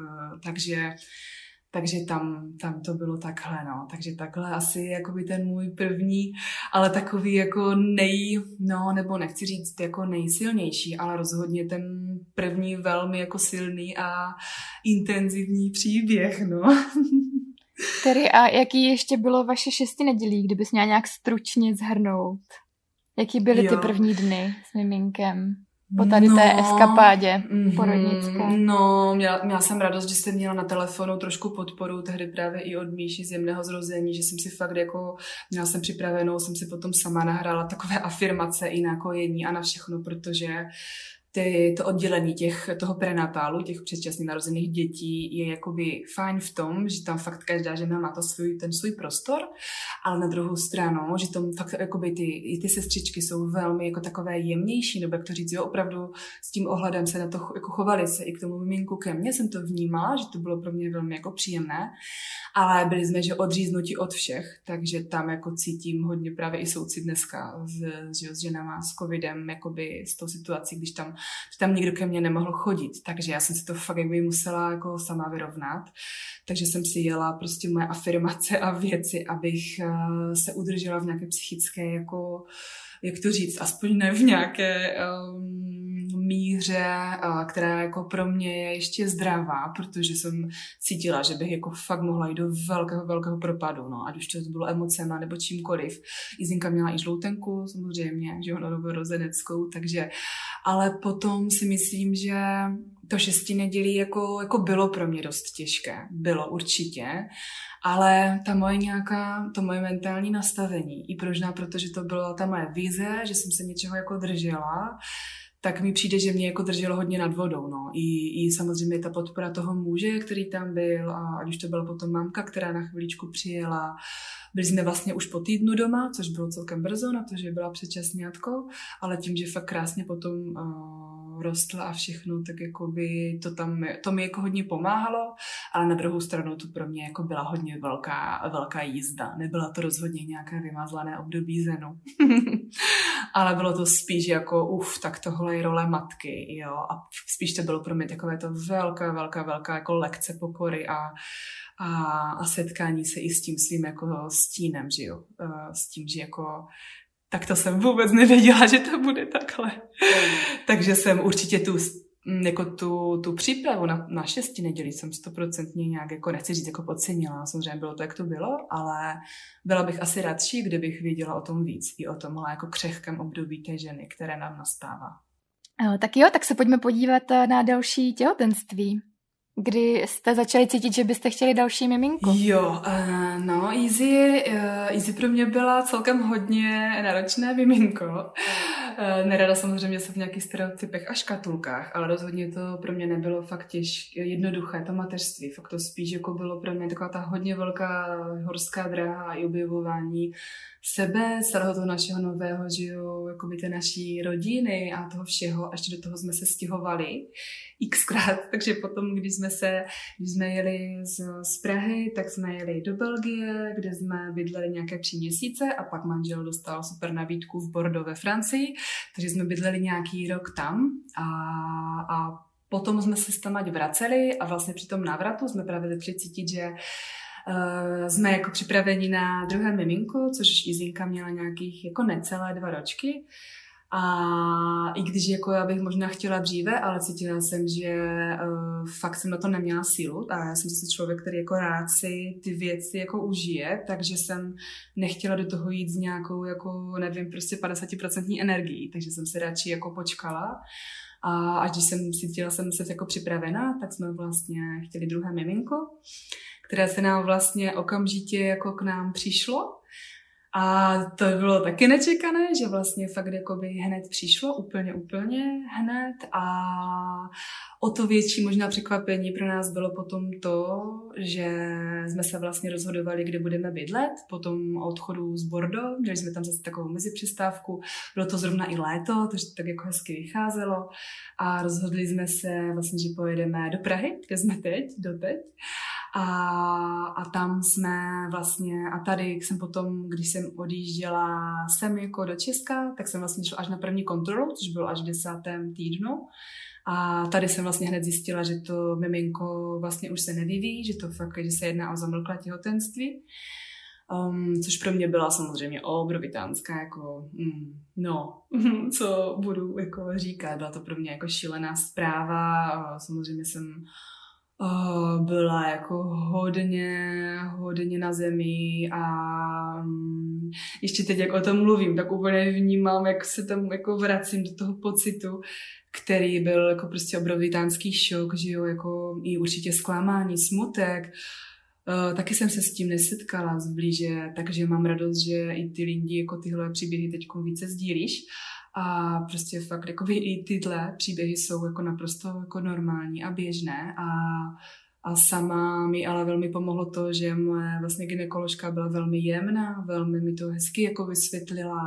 takže tam to bylo takhle, no. Takže takhle asi jakoby ten můj první, ale takový jako nebo nechci říct jako nejsilnější, ale rozhodně ten první velmi jako silný a intenzivní příběh, no. Tedy a jaký ještě bylo vaše 6 nedělí, kdybys měla nějak stručně shrnout? Jaký byly ty první dny s miminkem? Po tady té eskapádě porodnické. No, měla jsem radost, že jsem měla na telefonu trošku podporu, tehdy právě i od Míši z jemného zrození, že jsem si fakt jako, měla jsem připravenou, jsem si potom sama nahrála takové afirmace i na kojení a na všechno, protože to oddělení toho prenatálu, těch předčasně narozených dětí je jakoby fajn v tom, že tam fakt každá žena má ten svůj prostor, ale na druhou stranu, že tam fakt jakoby ty sestřičky jsou velmi jako takové jemnější, nebo jak to říct, jo, opravdu s tím ohledem se na to jako chovali se i k tomu miminku ke mně, jsem to vnímala, že to bylo pro mě velmi jako příjemné, ale byli jsme, že odříznuti od všech, takže tam jako cítím hodně právě i soucit dneska s ženama s covidem, jakoby s tou situací, když tam nikdo ke mně nemohl chodit, takže já jsem si to fakt jakby musela jako sama vyrovnat, takže jsem si jela prostě moje afirmace a věci, abych se udržela v nějaké psychické jako, jak to říct, aspoň ne v nějaké míře, která jako pro mě je ještě zdravá, protože jsem cítila, že bych jako fakt mohla jít do velkého propadu, no, ať už to bylo emocema nebo čímkoliv. Izinka měla i žloutenku, samozřejmě, že ona novorozeneckou, takže, ale potom si myslím, že to 6 nedělí jako bylo pro mě dost těžké. Bylo určitě, ale to moje mentální nastavení, i možná protože to byla ta moje vize, že jsem se něčeho jako držela, tak mi přijde, že mě jako drželo hodně nad vodou. No. I samozřejmě ta podpora toho muže, který tam byl, a ať už to byla potom mamka, která na chviličku přijela. Byli jsme vlastně už po týdnu doma, což bylo celkem brzo na to, že byla předčasňátkou, ale tím, že fakt krásně potom rostla a všechno, tak jakoby to mi jako hodně pomáhalo, ale na druhou stranu to pro mě jako byla hodně velká jízda. Nebyla to rozhodně nějaké vymazlané období zenu. Ale bylo to spíš jako tak tohle je role matky, jo, a spíš to bylo pro mě takové to velká jako lekce pokory a setkání se i s tím svým jako stínem, že jo, s tím, že jako tak to jsem vůbec nevěděla, že to bude takhle. Takže jsem určitě tu přípravu na 6 nedělí jsem 100% nějak, jako nechci říct, jako podcenila. Samozřejmě bylo to, jak to bylo, ale byla bych asi radši, kdybych věděla o tom víc. I o tomhle jako křehkém období té ženy, které nám nastává. Tak jo, tak se pojďme podívat na další těhotenství. kdy jste začali cítit, že byste chtěli další miminko? Jo, no, Easy pro mě byla celkem hodně náročné miminko. Nerada samozřejmě jsem v nějakých stereotypech a škatulkách, ale rozhodně to pro mě nebylo fakt jednoduché, to mateřství. Fakt to spíš jako bylo pro mě taková ta hodně velká horská dráha i objevování sebe, celého toho našeho nového, že jo, jakoby té naší rodiny a toho všeho, až do toho jsme se stěhovali xkrát, takže potom, když jsme jeli z Prahy, tak jsme jeli do Belgie, kde jsme bydleli nějaké 3 měsíce a pak manžel dostal super nabídku v Bordeaux ve Francii, takže jsme bydleli nějaký rok tam a potom jsme se tam ať vraceli a vlastně při tom návratu jsme právě začali cítit, že jsme jako připraveni na druhé miminko, což Izinka měla nějakých jako necelé 2 ročky. A i když jako já bych možná chtěla dříve, ale cítila jsem, že fakt jsem na to neměla sílu a já jsem zase člověk, který jako rád si ty věci jako užije, takže jsem nechtěla do toho jít s nějakou jako, nevím, prostě 50% energií, takže jsem se radši jako počkala. A až když jsem cítila jsem se jako připravená, tak jsme vlastně chtěli druhé miminko, které se nám vlastně okamžitě jako k nám přišlo. A to bylo taky nečekané, že vlastně fakt jakoby hned přišlo, úplně hned a o to větší možná překvapení pro nás bylo potom to, že jsme se vlastně rozhodovali, kde budeme bydlet, potom odchodu z Bordeaux, měli jsme tam zase takovou mezipřestávku, bylo to zrovna i léto, takže to tak jako hezky vycházelo a rozhodli jsme se vlastně, že pojedeme do Prahy, kde jsme doteď. A tam jsme vlastně, a tady jsem potom, když jsem odjížděla sem jako do Česka, tak jsem vlastně šla až na první kontrolu, což bylo až v 10. týdnu. A tady jsem vlastně hned zjistila, že to miminko vlastně už se nevyvíjí, že to fakt, že se jedná o zamlklé těhotenství. Což pro mě byla samozřejmě obrovitánská, jako, co budu jako říkat, byla to pro mě jako šílená zpráva, samozřejmě jsem byla jako hodně na zemi a ještě teď, jak o tom mluvím, tak úplně vnímám, jak se tam jako vracím do toho pocitu, který byl jako prostě obrovitánský šok, že jo, jako i určitě zklamání, smutek. Taky jsem se s tím nesetkala zblíže, takže mám radost, že i ty lidi jako tyhle příběhy teď více sdílíš. A prostě fakt jakoby i tyhle příběhy jsou jako naprosto jako normální a běžné a sama mi ale velmi pomohlo to, že moje vlastně gynekoložka byla velmi jemná, velmi mi to hezky jako vysvětlila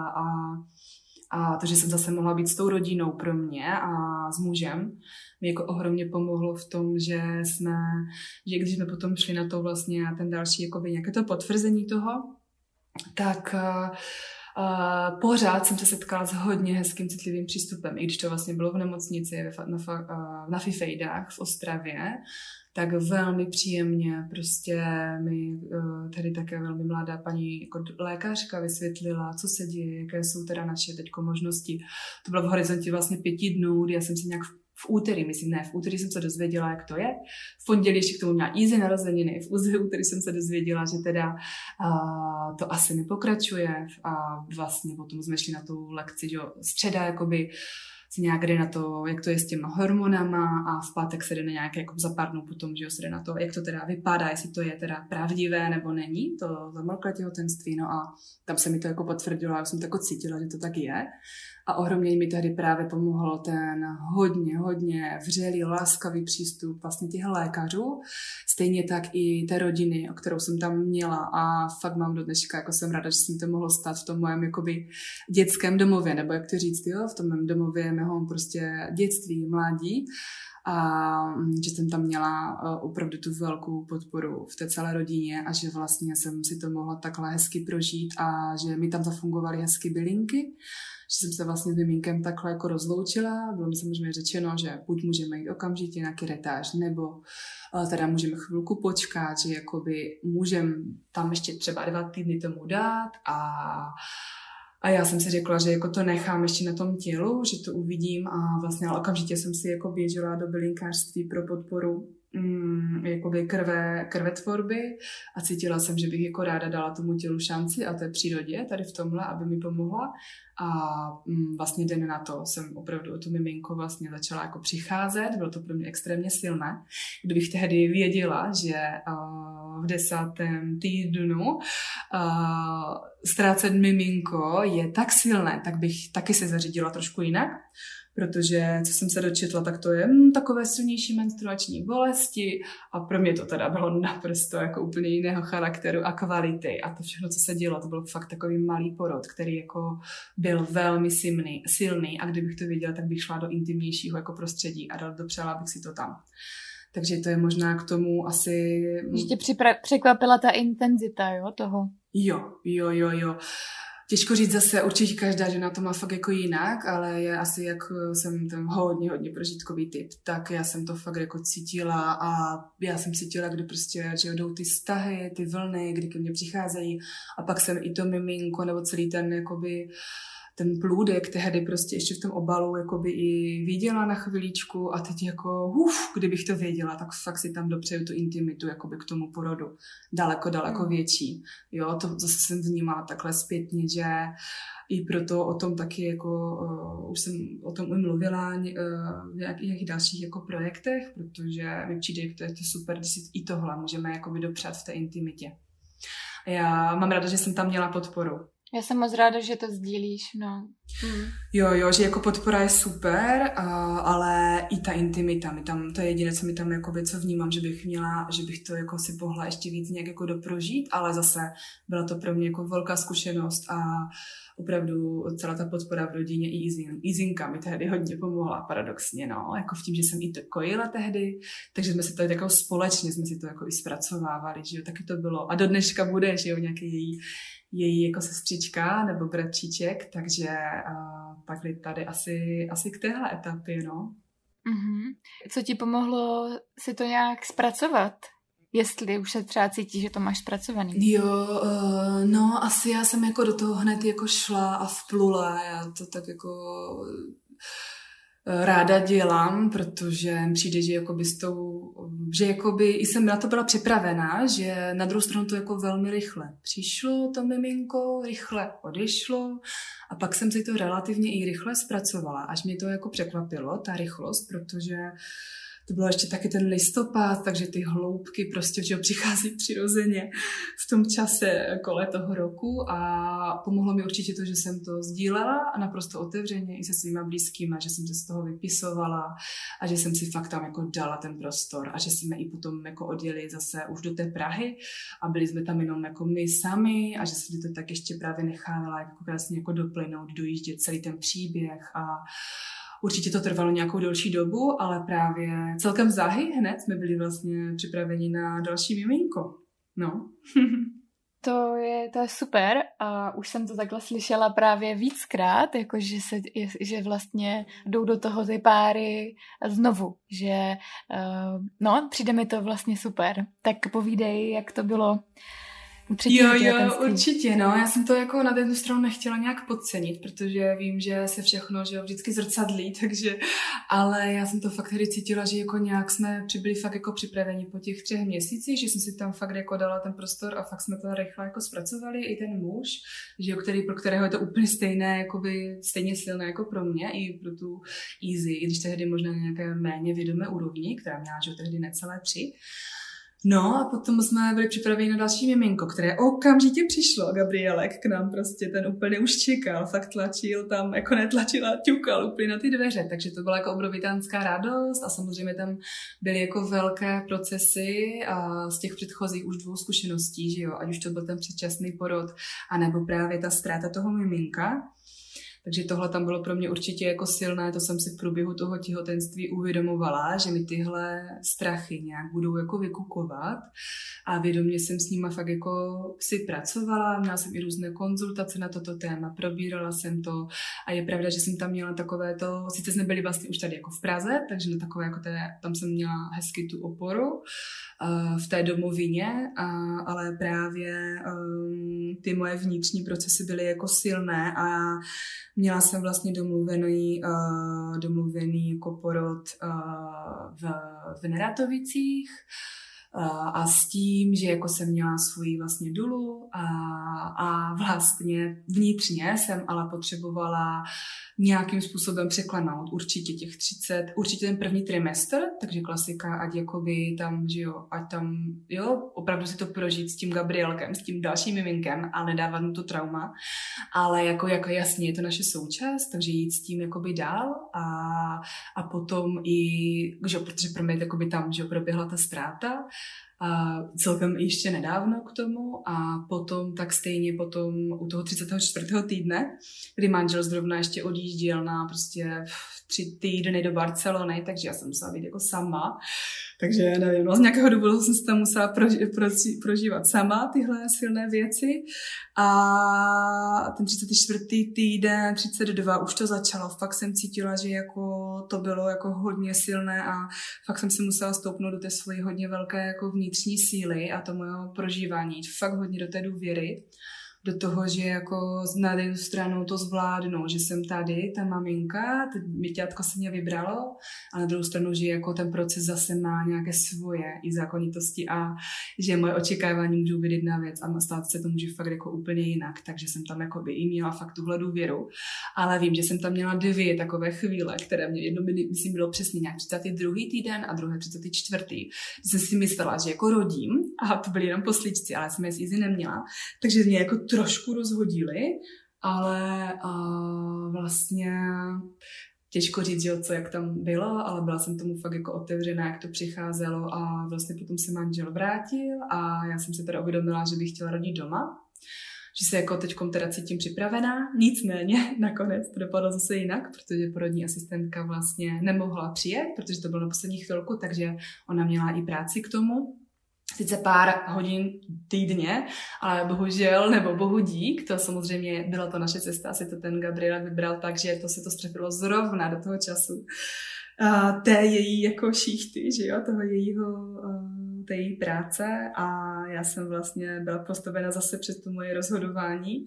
a to, že jsem zase mohla být s tou rodinou pro mě a s mužem, mi jako ohromně pomohlo v tom, že když jsme potom šli na to vlastně ten další jakoby nějaké to potvrzení toho, tak pořád jsem se setkala s hodně hezkým citlivým přístupem, i když to vlastně bylo v nemocnici na Fifejdách v Ostravě, tak velmi příjemně prostě mi tady také velmi mladá paní jako lékařka vysvětlila, co se děje, jaké jsou teda naše teďko možnosti. To bylo v horizontě vlastně 5 dnů, kdy já jsem si nějak v úterý jsem se dozvěděla, jak to je. V pondělí ještě k tomu měla Easy narozeniny, v úterý jsem se dozvěděla, že teda to asi nepokračuje a vlastně potom jsme šli na tu lekci, že středa jakoby se nějak jde na to, jak to je s těma hormonama a v pátek se jde na nějaké, jako za pár dnů potom, že se jde na to, jak to teda vypadá, jestli to je teda pravdivé nebo není, to zamlklé těhotenství, no a tam se mi to jako potvrdilo, já jsem to jako cítila, že to tak je. A ohromně mi tady právě pomohlo ten hodně vřelý, láskavý přístup vlastně těch lékařů, stejně tak i té rodiny, o kterou jsem tam měla a fakt mám do dneška, jako jsem ráda, že se mi to mohlo stát v tom mojem jakoby dětském domově, nebo jak to říct, jo, v tom mém domově mého prostě dětství, mládí. A že jsem tam měla opravdu tu velkou podporu v té celé rodině a že vlastně jsem si to mohla takhle hezky prožít a že mi tam zafungovaly hezky bylinky, že jsem se vlastně s miminkem takhle jako rozloučila. Bylo mi samozřejmě řečeno, že buď můžeme jít okamžitě na kiretáž, nebo teda můžeme chvilku počkat, že jakoby můžeme tam ještě třeba 2 týdny tomu dát a já jsem si řekla, že jako to nechám ještě na tom tělu, že to uvidím a vlastně ale okamžitě jsem si jako běžela do bylinkářství pro podporu jakoby krvetvorby a cítila jsem, že bych jako ráda dala tomu tělu šanci a té přírodě tady v tomhle, aby mi pomohla. A vlastně den na to jsem opravdu o to miminko vlastně začala jako přicházet, bylo to pro mě extrémně silné. Kdybych tehdy věděla, že v 10. týdnu ztrácet miminko je tak silné, tak bych taky se zařídila trošku jinak, protože, co jsem se dočetla, tak to je takové silnější menstruační bolesti a pro mě to teda bylo naprosto jako úplně jiného charakteru a kvality a to všechno, co se dělo, to byl fakt takový malý porod, který jako byl velmi silný a kdybych to věděla, tak bych šla do intimnějšího jako prostředí a dopřála bych si to tam. Takže to je možná k tomu asi... Že tě překvapila ta intenzita, jo, toho? Jo. Těžko říct zase, určitě každá žena to má fakt jako jinak, ale je asi, jak jsem ten hodně prožitkový typ, tak já jsem to fakt jako cítila a já jsem cítila, kdy prostě, že jdou ty vztahy, ty vlny, kdy ke mně přicházejí a pak jsem i to miminko nebo celý ten jakoby ten plůdek tehdy prostě ještě v tom obalu jakoby i viděla na chviličku a teď jako kdybych to věděla, tak fakt si tam dopřeju tu intimitu jakoby k tomu porodu daleko větší. Jo, to zase jsem vnímala takhle zpětně, že i proto o tom taky jako už jsem o tom mluvila v nějakých dalších jako projektech, protože mi přijde, že to je to super, když si i tohle můžeme jakoby dopřát v té intimitě. Já mám ráda, že jsem tam měla podporu. Já jsem moc ráda, že to sdílíš, no. Jo, že jako podpora je super, ale i ta intimita, to je jediné, co mi tam jakoby, co vnímám, že bych to jako si mohla ještě víc nějak jako doprožít, ale zase byla to pro mě jako velká zkušenost a opravdu celá ta podpora v rodině i Izinka mi tehdy hodně pomohla, paradoxně, no, jako v tím, že jsem i to kojila tehdy, takže jsme si to jako společně jsme si to jako i zpracovávali, že jo, taky to bylo. A do dneška bude, že jo, nějaký její jako sestřička nebo bratříček, takže takhle tady asi k téhle etapě, no. Mm-hmm. Co ti pomohlo si to nějak zpracovat? Jestli už se třeba cítíš, že to máš zpracovaný. Jo, no asi já jsem jako do toho hned jako šla a vplula, já to tak jako ráda dělám, protože přijde, že jakoby že jakoby i jsem na to byla připravená, že na druhou stranu to jako velmi rychle přišlo to miminko, rychle odešlo a pak jsem si to relativně i rychle zpracovala, až mě to jako překvapilo, ta rychlost, protože to bylo ještě taky ten listopad, takže ty hloubky prostě přichází přirozeně v tom čase kolem toho roku a pomohlo mi určitě to, že jsem to sdílela a naprosto otevřeně i se svýma blízkýma, že jsem se z toho vypisovala a že jsem si fakt tam jako dala ten prostor a že jsme i potom jako odjeli zase už do té Prahy a byli jsme tam jenom jako my sami a že jsem to tak ještě právě nechávala jako krásně jako doplynout, dojíždět celý ten příběh a určitě to trvalo nějakou delší dobu, ale právě celkem záhy hned jsme byli vlastně připraveni na další miminko. No. To je super a už jsem to takhle slyšela právě víckrát, jakože že vlastně jdou do toho ty páry znovu, že přijde mi to vlastně super. Tak povídej, jak to bylo. Jo, určitě, no. Já jsem to jako na jednu stranu nechtěla nějak podcenit, protože vím, že se všechno, že vždycky zrcadlí, takže, ale já jsem to fakt tady cítila, že jako nějak jsme byli fakt jako připraveni po těch 3 měsících, že jsem si tam fakt jako dala ten prostor a fakt jsme to rychle jako zpracovali, i ten muž, že pro kterého je to úplně stejně silné jako pro mě, i pro tu Easy, i když tehdy možná nějaké méně vědomé úrovni, která měla, že tehdy necelé 3. No a potom jsme byli připraveni na další miminko, které okamžitě přišlo, Gabrielek k nám prostě, ten úplně už čekal, fakt tlačil tam, jako netlačil a ťukal úplně na ty dveře, takže to byla jako obrovitánská radost a samozřejmě tam byly jako velké procesy a z těch předchozích už 2 zkušeností, že jo, ať už to byl ten předčasný porod, anebo právě ta ztráta toho miminka. Takže tohle tam bylo pro mě určitě jako silné, to jsem si v průběhu toho těhotenství uvědomovala, že mi tyhle strachy nějak budou jako vykukovat a vědomě jsem s nima fakt jako si pracovala, měla jsem i různé konzultace na toto téma, probírala jsem to a je pravda, že jsem tam měla takové to, sice jsme byli vlastně už tady jako v Praze, takže na takové jako tam jsem měla hezky tu oporu v té domovině, ale právě ty moje vnitřní procesy byly jako silné a Měla jsem vlastně domluvený jako porod v Neratovicích a s tím, že jako jsem měla svůj vlastně dulu a vlastně vnitřně jsem ale potřebovala nějakým způsobem překlenout určitě těch 30, určitě ten první trimestr, takže klasika, ať jakoby tam, že jo, ať tam, jo, opravdu si to prožít s tím Gabrielkem, s tím dalším miminkem a nedávat mu to trauma, ale jako jasně je to naše součást, takže jít s tím jakoby dál a potom i, že, protože pro mě jakoby tam, že proběhla ta ztráta, a celkem ještě nedávno k tomu a potom tak stejně potom u toho 34. týdne, kdy manžel zrovna ještě odjížděl na prostě 3 týdny do Barcelony, takže já jsem musela být jako sama. Takže nevím, no, z nějakého důvodu jsem se tam musela prožívat sama tyhle silné věci a ten 34. týden, 32 už to začalo. Fakt jsem cítila, že jako to bylo jako hodně silné a fakt jsem si musela stoupnout do té svojí hodně velké jako vnitřní síly a to moje prožívání, fakt hodně do té důvěry. Do toho, že jako na jednu stranu to zvládnu, že jsem tady, ta maminka, těťátko se mě vybralo, a na druhou stranu, že jako ten proces zase má nějaké svoje i zákonitosti a že moje očekávání můžou být jedna věc a stát se to může fakt jako úplně jinak, takže jsem tam jako by i měla fakt tuhle důvěru, ale vím, že jsem tam měla 2 takové chvíle, které mě jedno myslím bylo přesně nějak 32. týden a druhé 34. Jsem si myslela, že jako rodím a to byly jenom posličci, ale jsem je z Izzy neměla, takže mě jako trošku rozhodili, ale vlastně těžko říct, že co jak tam bylo, ale byla jsem tomu fakt jako otevřená, jak to přicházelo a vlastně potom se manžel vrátil a já jsem se teda uvědomila, že bych chtěla rodit doma, že se jako teďkom teda cítím připravená, nicméně nakonec to dopadlo zase jinak, protože porodní asistentka vlastně nemohla přijet, protože to bylo na poslední chvilku, takže ona měla i práci k tomu. Sice pár hodin týdně, ale bohužel, nebo bohu dík, to samozřejmě byla to naše cesta, asi to ten Gabriel vybral tak, že to se to strefilo zrovna do toho času. Té její jako šíchty, že jo, toho té její práce a já jsem vlastně byla postavena zase před to moje rozhodování,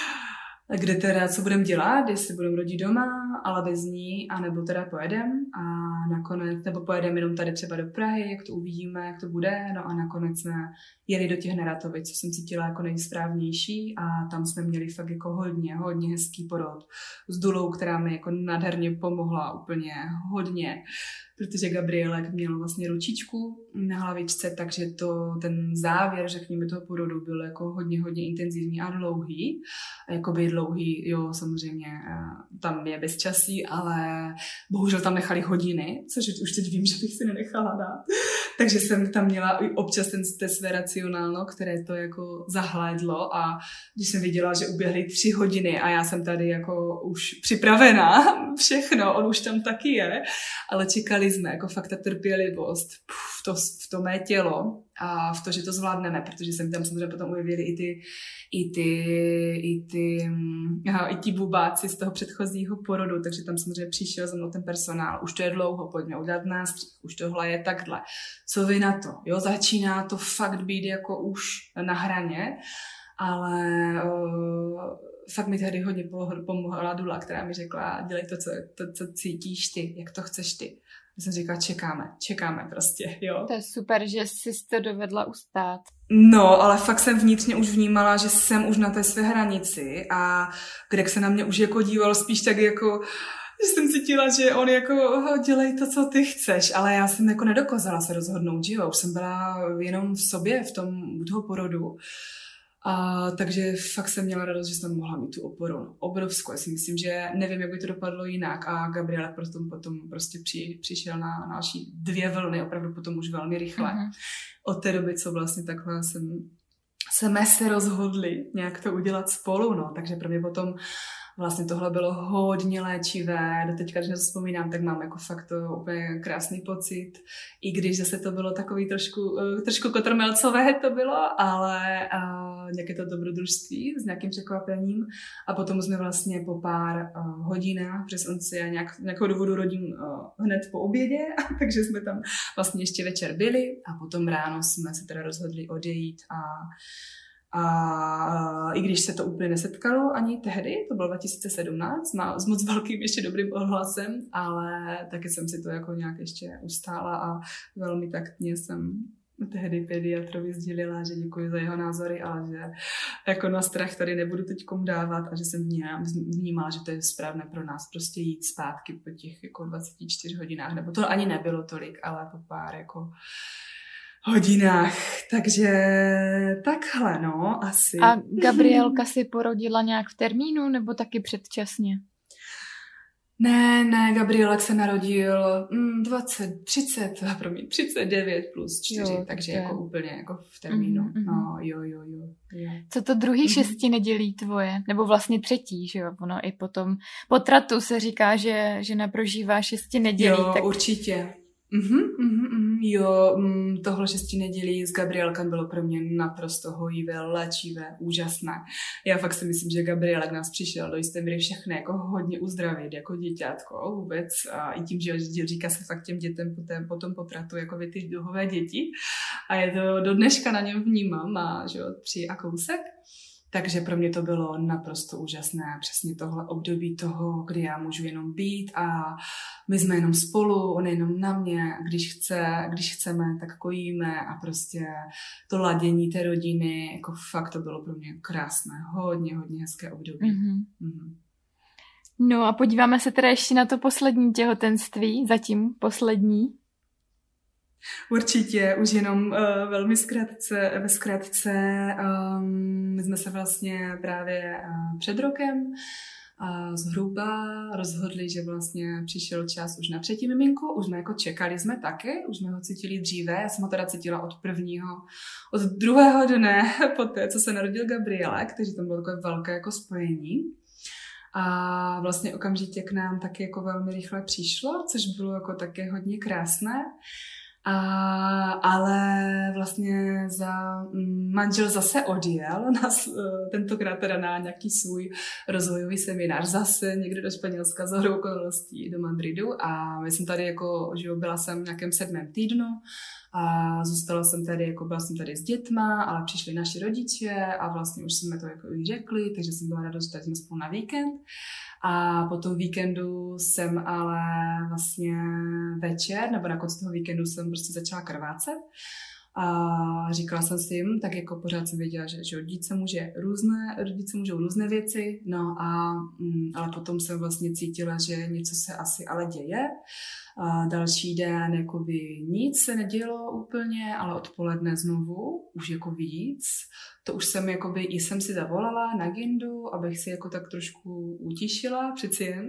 kde teda co budeme dělat, jestli budeme rodit doma, ale bez ní, anebo teda pojedem a nakonec, nebo pojedeme jenom tady třeba do Prahy, jak to uvidíme, jak to bude, no a nakonec jsme jeli do těch Neratovic, co jsem cítila jako nejsprávnější a tam jsme měli fakt jako hodně hezký porod s dulou, která mi jako nádherně pomohla úplně hodně, protože Gabrielek měl vlastně ručičku na hlavičce, takže ten závěr, řekněme, toho porodu byl jako hodně intenzivní a dlouhý. Jakoby dlouhý, jo, samozřejmě tam je bezčasí, ale bohužel tam nechali hodiny, což už teď vím, že bych si nenechala dát. Takže jsem tam měla i občas ten své racionálno, které to jako zahlédlo a když jsem viděla, že uběhly 3 hodiny a já jsem tady jako už připravená, všechno, on už tam taky je, ale čekali jsme jako fakt ta trpělivost v to mé tělo a v to, že to zvládneme, protože jsem tam samozřejmě potom objevili i ti bubáci z toho předchozího porodu, takže tam samozřejmě přišel za mnou ten personál, už to je dlouho, pojďme udělat nástřih, už tohle je takhle. Co vy na to? Jo, začíná to fakt být jako už na hraně, ale fakt mi tehdy hodně pomohla Dula, která mi řekla, dělej to, co cítíš ty, jak to chceš ty. Já jsem říkala, čekáme prostě, jo. To je super, že jsi to dovedla ustát. No, ale fakt jsem vnitřně už vnímala, že jsem už na té své hranici a Greg se na mě už jako díval spíš tak jako, že jsem cítila, že on jako dělej to, co ty chceš, ale já jsem jako nedokázala se rozhodnout, že jo, už jsem byla jenom v sobě, u toho porodu. Takže fakt jsem měla radost, že jsem mohla mít tu oporu. No, obrovskou. Já si myslím, že nevím, jak by to dopadlo jinak. A Gabriela potom prostě přišel na další 2 vlny, opravdu potom už velmi rychle. Mm-hmm. Od té doby, co vlastně takhle jsme se rozhodli nějak to udělat spolu. No. Takže pro mě potom vlastně tohle bylo hodně léčivé. Doteďka, když na to vzpomínám, tak mám jako fakt to úplně krásný pocit. I když zase to bylo takový trošku kotrmelcové to bylo, ale nějaké to dobrodružství s nějakým překvapením. A potom jsme vlastně po pár hodinách, protože on si nějakého důvodu rodím hned po obědě, takže jsme tam vlastně ještě večer byli a potom ráno jsme se teda rozhodli odejít A i když se to úplně nesetkalo ani tehdy, to bylo 2017, s moc velkým ještě dobrým ohlasem, ale taky jsem si to jako nějak ještě ustála a velmi taktně jsem tehdy pediatrovi sdělila, že děkuji za jeho názory, ale že jako na strach tady nebudu teď komu dávat a že jsem vnímala, že to je správné pro nás prostě jít zpátky po těch jako 24 hodinách, nebo to ani nebylo tolik, ale po pár jako hodinách, takže takhle, no, asi. A Gabrielka si porodila nějak v termínu, nebo taky předčasně? Ne, Gabrielek se narodil 39 plus 4, jo, takže jako úplně jako v termínu. No, jo. Co to druhý 6 nedělí tvoje? Nebo vlastně třetí, že jo? Ono i potom potratu se říká, že žena prožívá 6 nedělí. Jo, tak... určitě. Tohle 6 nedělí s Gabrielkem bylo pro mě naprosto hojivé, léčivé, úžasné. Já fakt si myslím, že Gabrielek nás přišel do jisté míry všechny jako hodně uzdravit, jako děťátko vůbec. A i tím, že říká se fakt těm dětem po tom potratu, jako vy ty duhové děti. A je to do dneška na něm vnímám, má, že jo, 3 a kousek. Takže pro mě to bylo naprosto úžasné. Přesně tohle období toho, kdy já můžu jenom být a my jsme jenom spolu, on je jenom na mě. Když chceme, tak kojíme a prostě to ladění té rodiny, jako fakt to bylo pro mě krásné. Hodně hezké období. No a podíváme se teda ještě na to poslední těhotenství, zatím poslední. Určitě, už jenom velmi zkrátce. My jsme se vlastně právě před rokem zhruba rozhodli, že vlastně přišel čas už na 3. miminko, už jsme jako čekali jsme taky, už jsme ho cítili dříve, já jsem ho teda cítila od druhého dne poté, co se narodil Gabriela, takže tam bylo takové velké jako spojení. A vlastně okamžitě k nám taky jako velmi rychle přišlo, což bylo jako také hodně krásné. Ale vlastně manžel zase odjel, tentokrát teda na nějaký svůj rozvojový seminář, zase někde do Španělska, za hodou okolností do Madridu a já jsem tady jako, že byla jsem v nějakém 7. týdnu a zůstala jsem tady, jako byla jsem tady s dětma, ale přišli naši rodiče a vlastně už jsme to jako i řekli, takže jsem byla ráda, že tady jsme spolu na víkend. A po tom víkendu jsem ale vlastně večer, nebo na konci toho víkendu jsem prostě začala krvácet. A říkala jsem si jim, tak jako pořád jsem věděla, že rodiče můžou různé věci, no ale potom jsem vlastně cítila, že něco se asi ale děje. A další den jakoby nic se nedělo úplně, ale odpoledne znovu, už jako víc. To už jsem jakoby, jsem si zavolala na Gindu, abych si jako tak trošku utišila, přeci jen.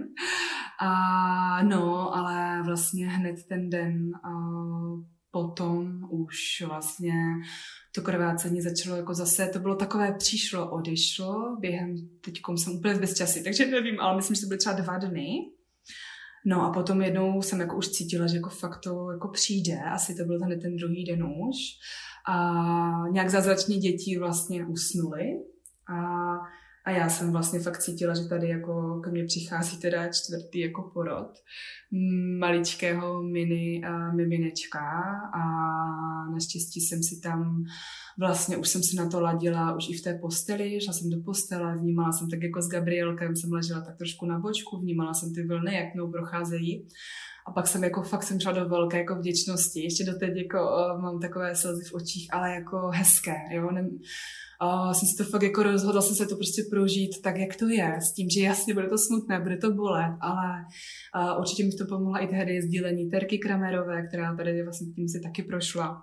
Ale vlastně hned ten den potom už vlastně to krvácení začalo jako zase, to bylo takové přišlo, odešlo, teďkom jsem úplně v bezčasí, takže nevím, ale myslím, že to byly třeba 2 dny. No a potom jednou jsem jako už cítila, že jako fakt to jako přijde, asi to byl ten druhý den už. A nějak zázračně děti vlastně usnuly a já jsem vlastně fakt cítila, že tady jako ke mně přichází teda 4. jako porod maličkého miminečka a naštěstí jsem si tam vlastně už jsem si na to ladila už i v té posteli, šla jsem do postele, vnímala jsem tak jako s Gabrielkem, jsem ležela tak trošku na bočku, vnímala jsem ty vlny, jak mnou procházejí. A pak jsem jako fakt jsem šla do velké jako vděčnosti. Ještě doteď jako mám takové slzy v očích, ale jako hezké, jo. Jsem si to fakt jako rozhodla jsem se to prostě prožít tak, jak to je, s tím, že jasně bude to smutné, bude to bolet, ale určitě mi to pomohla i tehdy sdílení Terky Kramerové, která tady vlastně tím si taky prošla.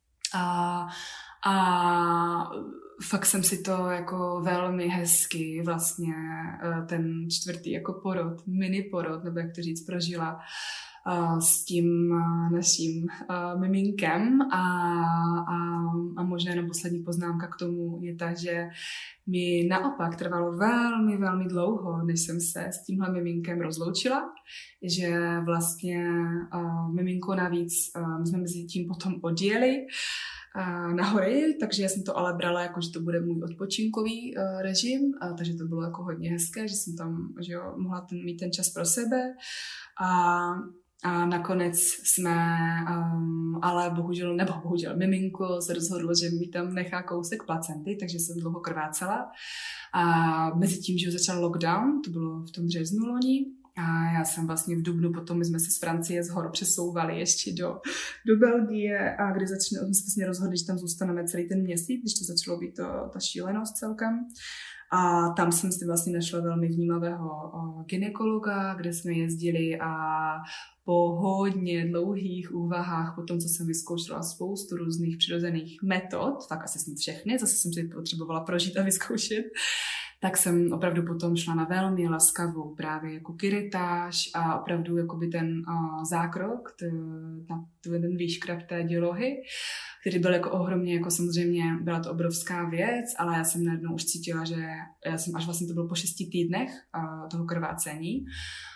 A fakt jsem si to jako velmi hezky vlastně ten 4. jako porod, mini porod, nebo jak to říct, prožila s tím naším miminkem a možná jenom poslední poznámka k tomu je ta, že mi naopak trvalo velmi, velmi dlouho, než jsem se s tímhle miminkem rozloučila, že vlastně miminko navíc, my jsme mezi tím potom odjeli na hory, takže já jsem to ale brala jako, že to bude můj odpočinkový režim, takže to bylo jako hodně hezké, že jsem tam mohla mít ten čas pro sebe A nakonec jsme, ale bohužel, miminko se rozhodlo, že mi tam nechá kousek placenty, takže jsem dlouho krvácela. A mezi tím, že začal lockdown, to bylo v tom březnu loni, a já jsem vlastně v dubnu, potom my jsme se z Francie z hor přesouvali ještě do Belgie a kdy jsme se vlastně rozhodli, že tam zůstaneme celý ten měsíc, když to začalo být ta šílenost celkem. A tam jsem si vlastně našla velmi vnímavého gynekologa, kde jsme jezdili a po hodně dlouhých úvahách, po tom, co jsem vyzkoušela spoustu různých přirozených metod, tak asi jsem všechny, zase jsem si potřebovala prožít a vyzkoušet, tak jsem opravdu potom šla na velmi laskavou právě jako kyretáž a opravdu jakoby ten zákrok, ten výškrab té dělohy, který byl jako ohromně, jako samozřejmě byla to obrovská věc, ale já jsem najednou už cítila, že já jsem až vlastně to bylo po 6 týdnech toho krvácení.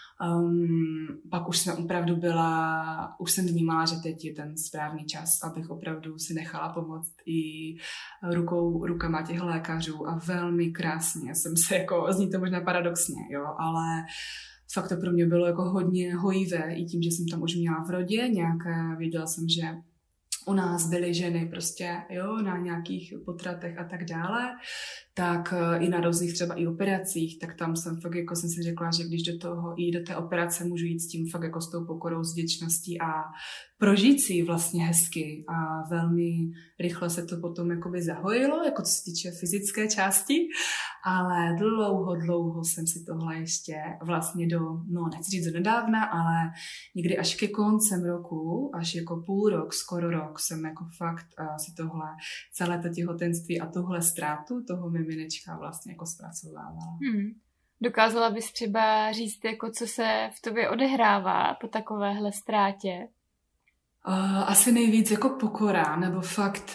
Pak už jsem opravdu už jsem vnímala, že teď je ten správný čas, abych opravdu si nechala pomoct i rukama těch lékařů a velmi krásně jsem se jako, zní to možná paradoxně, jo, ale fakt to pro mě bylo jako hodně hojivé i tím, že jsem tam už měla v rodě nějaké, věděla jsem, že u nás byly ženy prostě, jo, na nějakých potratech a tak dále, tak i na různých třeba i operacích, tak tam jsem fakt, jako jsem si řekla, že když do té operace můžu jít s tím fakt jako s tou pokorou, s vděčností a prožít si vlastně hezky a velmi rychle se to potom jakoby zahojilo, jako co se týče fyzické části, ale dlouho jsem si tohle ještě vlastně nechci říct do nedávna, ale někdy až ke koncem roku, až jako půl rok, skoro rok jsem jako fakt si tohle, celé to těhotenství a tuhle ztrátu toho miminečka vlastně jako zpracovávala. Dokázala bys třeba říct, jako co se v tobě odehrává po takovéhle ztrátě? Asi nejvíc jako pokora, nebo fakt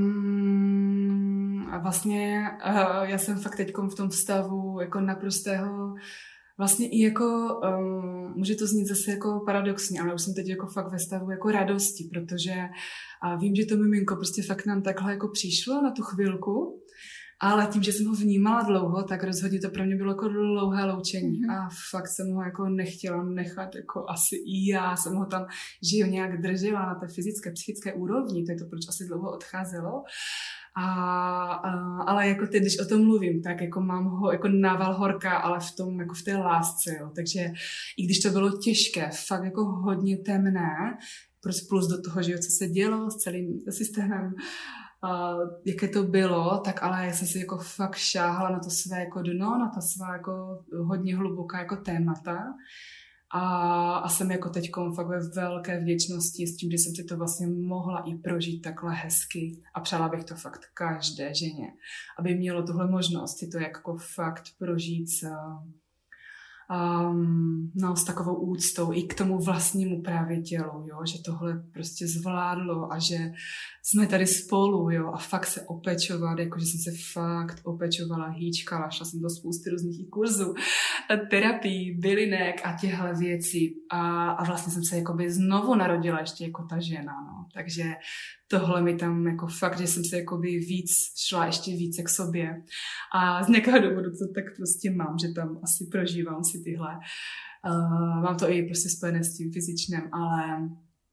a vlastně já jsem fakt teďkom v tom stavu jako naprostého vlastně i jako, může to znít zase jako paradoxně, ale už jsem teď jako fakt ve stavu jako radosti, protože vím, že to miminko prostě fakt nám takhle jako přišlo na tu chvilku, ale tím, že jsem ho vnímala dlouho, tak rozhodně to pro mě bylo jako dlouhé loučení. A fakt jsem ho jako nechtěla nechat, jako asi i já jsem ho tam, že ho nějak držela na té fyzické, psychické úrovni, to je to, proč asi dlouho odcházelo. Ale jako teď, když o tom mluvím, tak jako mám ho jako nával horka, ale v tom, jako v té lásce, jo. Takže i když to bylo těžké, fakt jako hodně temné, plus do toho, že jo, co se dělo s celým systémem, jaké to bylo, tak ale já jsem si jako fakt šáhala na to své jako dno, na ta svá jako hodně hluboká jako témata a jsem jako teďkom fakt ve velké vděčnosti s tím, že jsem si to vlastně mohla i prožít takhle hezky a přála bych to fakt každé ženě, aby mělo tuhle možnost si to jako fakt prožít s takovou úctou i k tomu vlastnímu právě tělu, jo? Že tohle prostě zvládlo a že jsme tady spolu, jo? A fakt se opečovat, jakože jsem se fakt opečovala, hýčkala, šla jsem do spousty různých kurzů, terapii, bylinek a těchhle věcí a vlastně jsem se jakoby znovu narodila ještě jako ta žena, no. Takže tohle mi tam jako fakt, že jsem se jakoby šla ještě více k sobě a z nějakého důvodu to tak prostě mám, že tam asi prožívám si tyhle. Mám to i prostě spojené s tím fyzičným, ale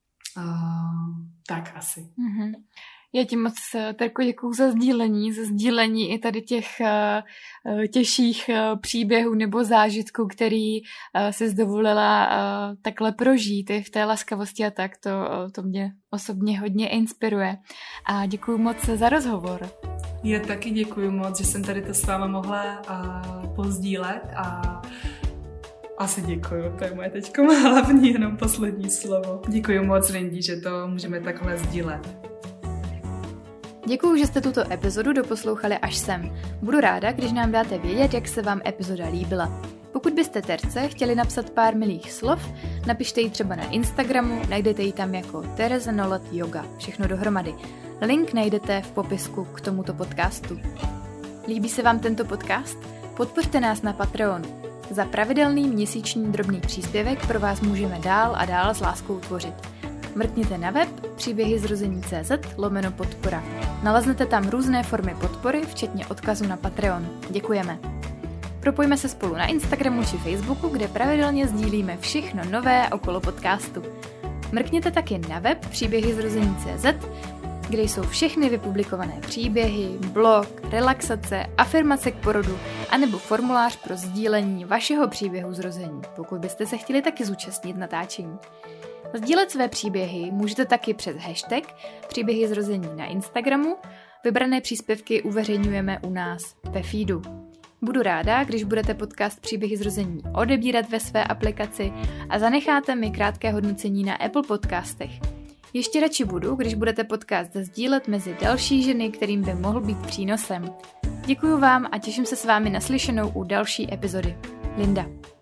tak asi. Mm-hmm. Já ti moc, Terko, děkuju za sdílení i tady těch těžších příběhů nebo zážitků, který jsi dovolila takhle prožít i v té laskavosti a tak. To mě osobně hodně inspiruje. A děkuju moc za rozhovor. Já taky děkuju moc, že jsem tady to s váma mohla pozdílet a asi děkuju, to je moje teďko hlavní jenom poslední slovo. Děkuju moc, Lindy, že to můžeme takhle sdílet. Děkuju, že jste tuto epizodu doposlouchali až sem. Budu ráda, když nám dáte vědět, jak se vám epizoda líbila. Pokud byste Terce chtěli napsat pár milých slov, napište ji třeba na Instagramu, najdete ji tam jako Tereza Nolet Yoga, všechno dohromady. Link najdete v popisku k tomuto podcastu. Líbí se vám tento podcast? Podpořte nás na Patreonu. Za pravidelný měsíční drobný příspěvek pro vás můžeme dál a dál s láskou tvořit. Mrkněte na web příběhyzrození.cz/podpora. Naleznete tam různé formy podpory, včetně odkazu na Patreon. Děkujeme. Propojme se spolu na Instagramu či Facebooku, kde pravidelně sdílíme všechno nové okolo podcastu. Mrkněte taky na web příběhyzrození.cz, kde jsou všechny vypublikované příběhy, blog, relaxace, afirmace k porodu anebo formulář pro sdílení vašeho příběhu zrození, pokud byste se chtěli taky zúčastnit natáčení. Sdílet své příběhy můžete taky přes hashtag příběhy zrození na Instagramu, vybrané příspěvky uveřejňujeme u nás ve feedu. Budu ráda, když budete podcast Příběhy zrození odebírat ve své aplikaci a zanecháte mi krátké hodnocení na Apple podcastech. Ještě radši budu, když budete podcast sdílet mezi další ženy, kterým by mohl být přínosem. Děkuju vám a těším se s vámi naslyšenou u další epizody. Linda.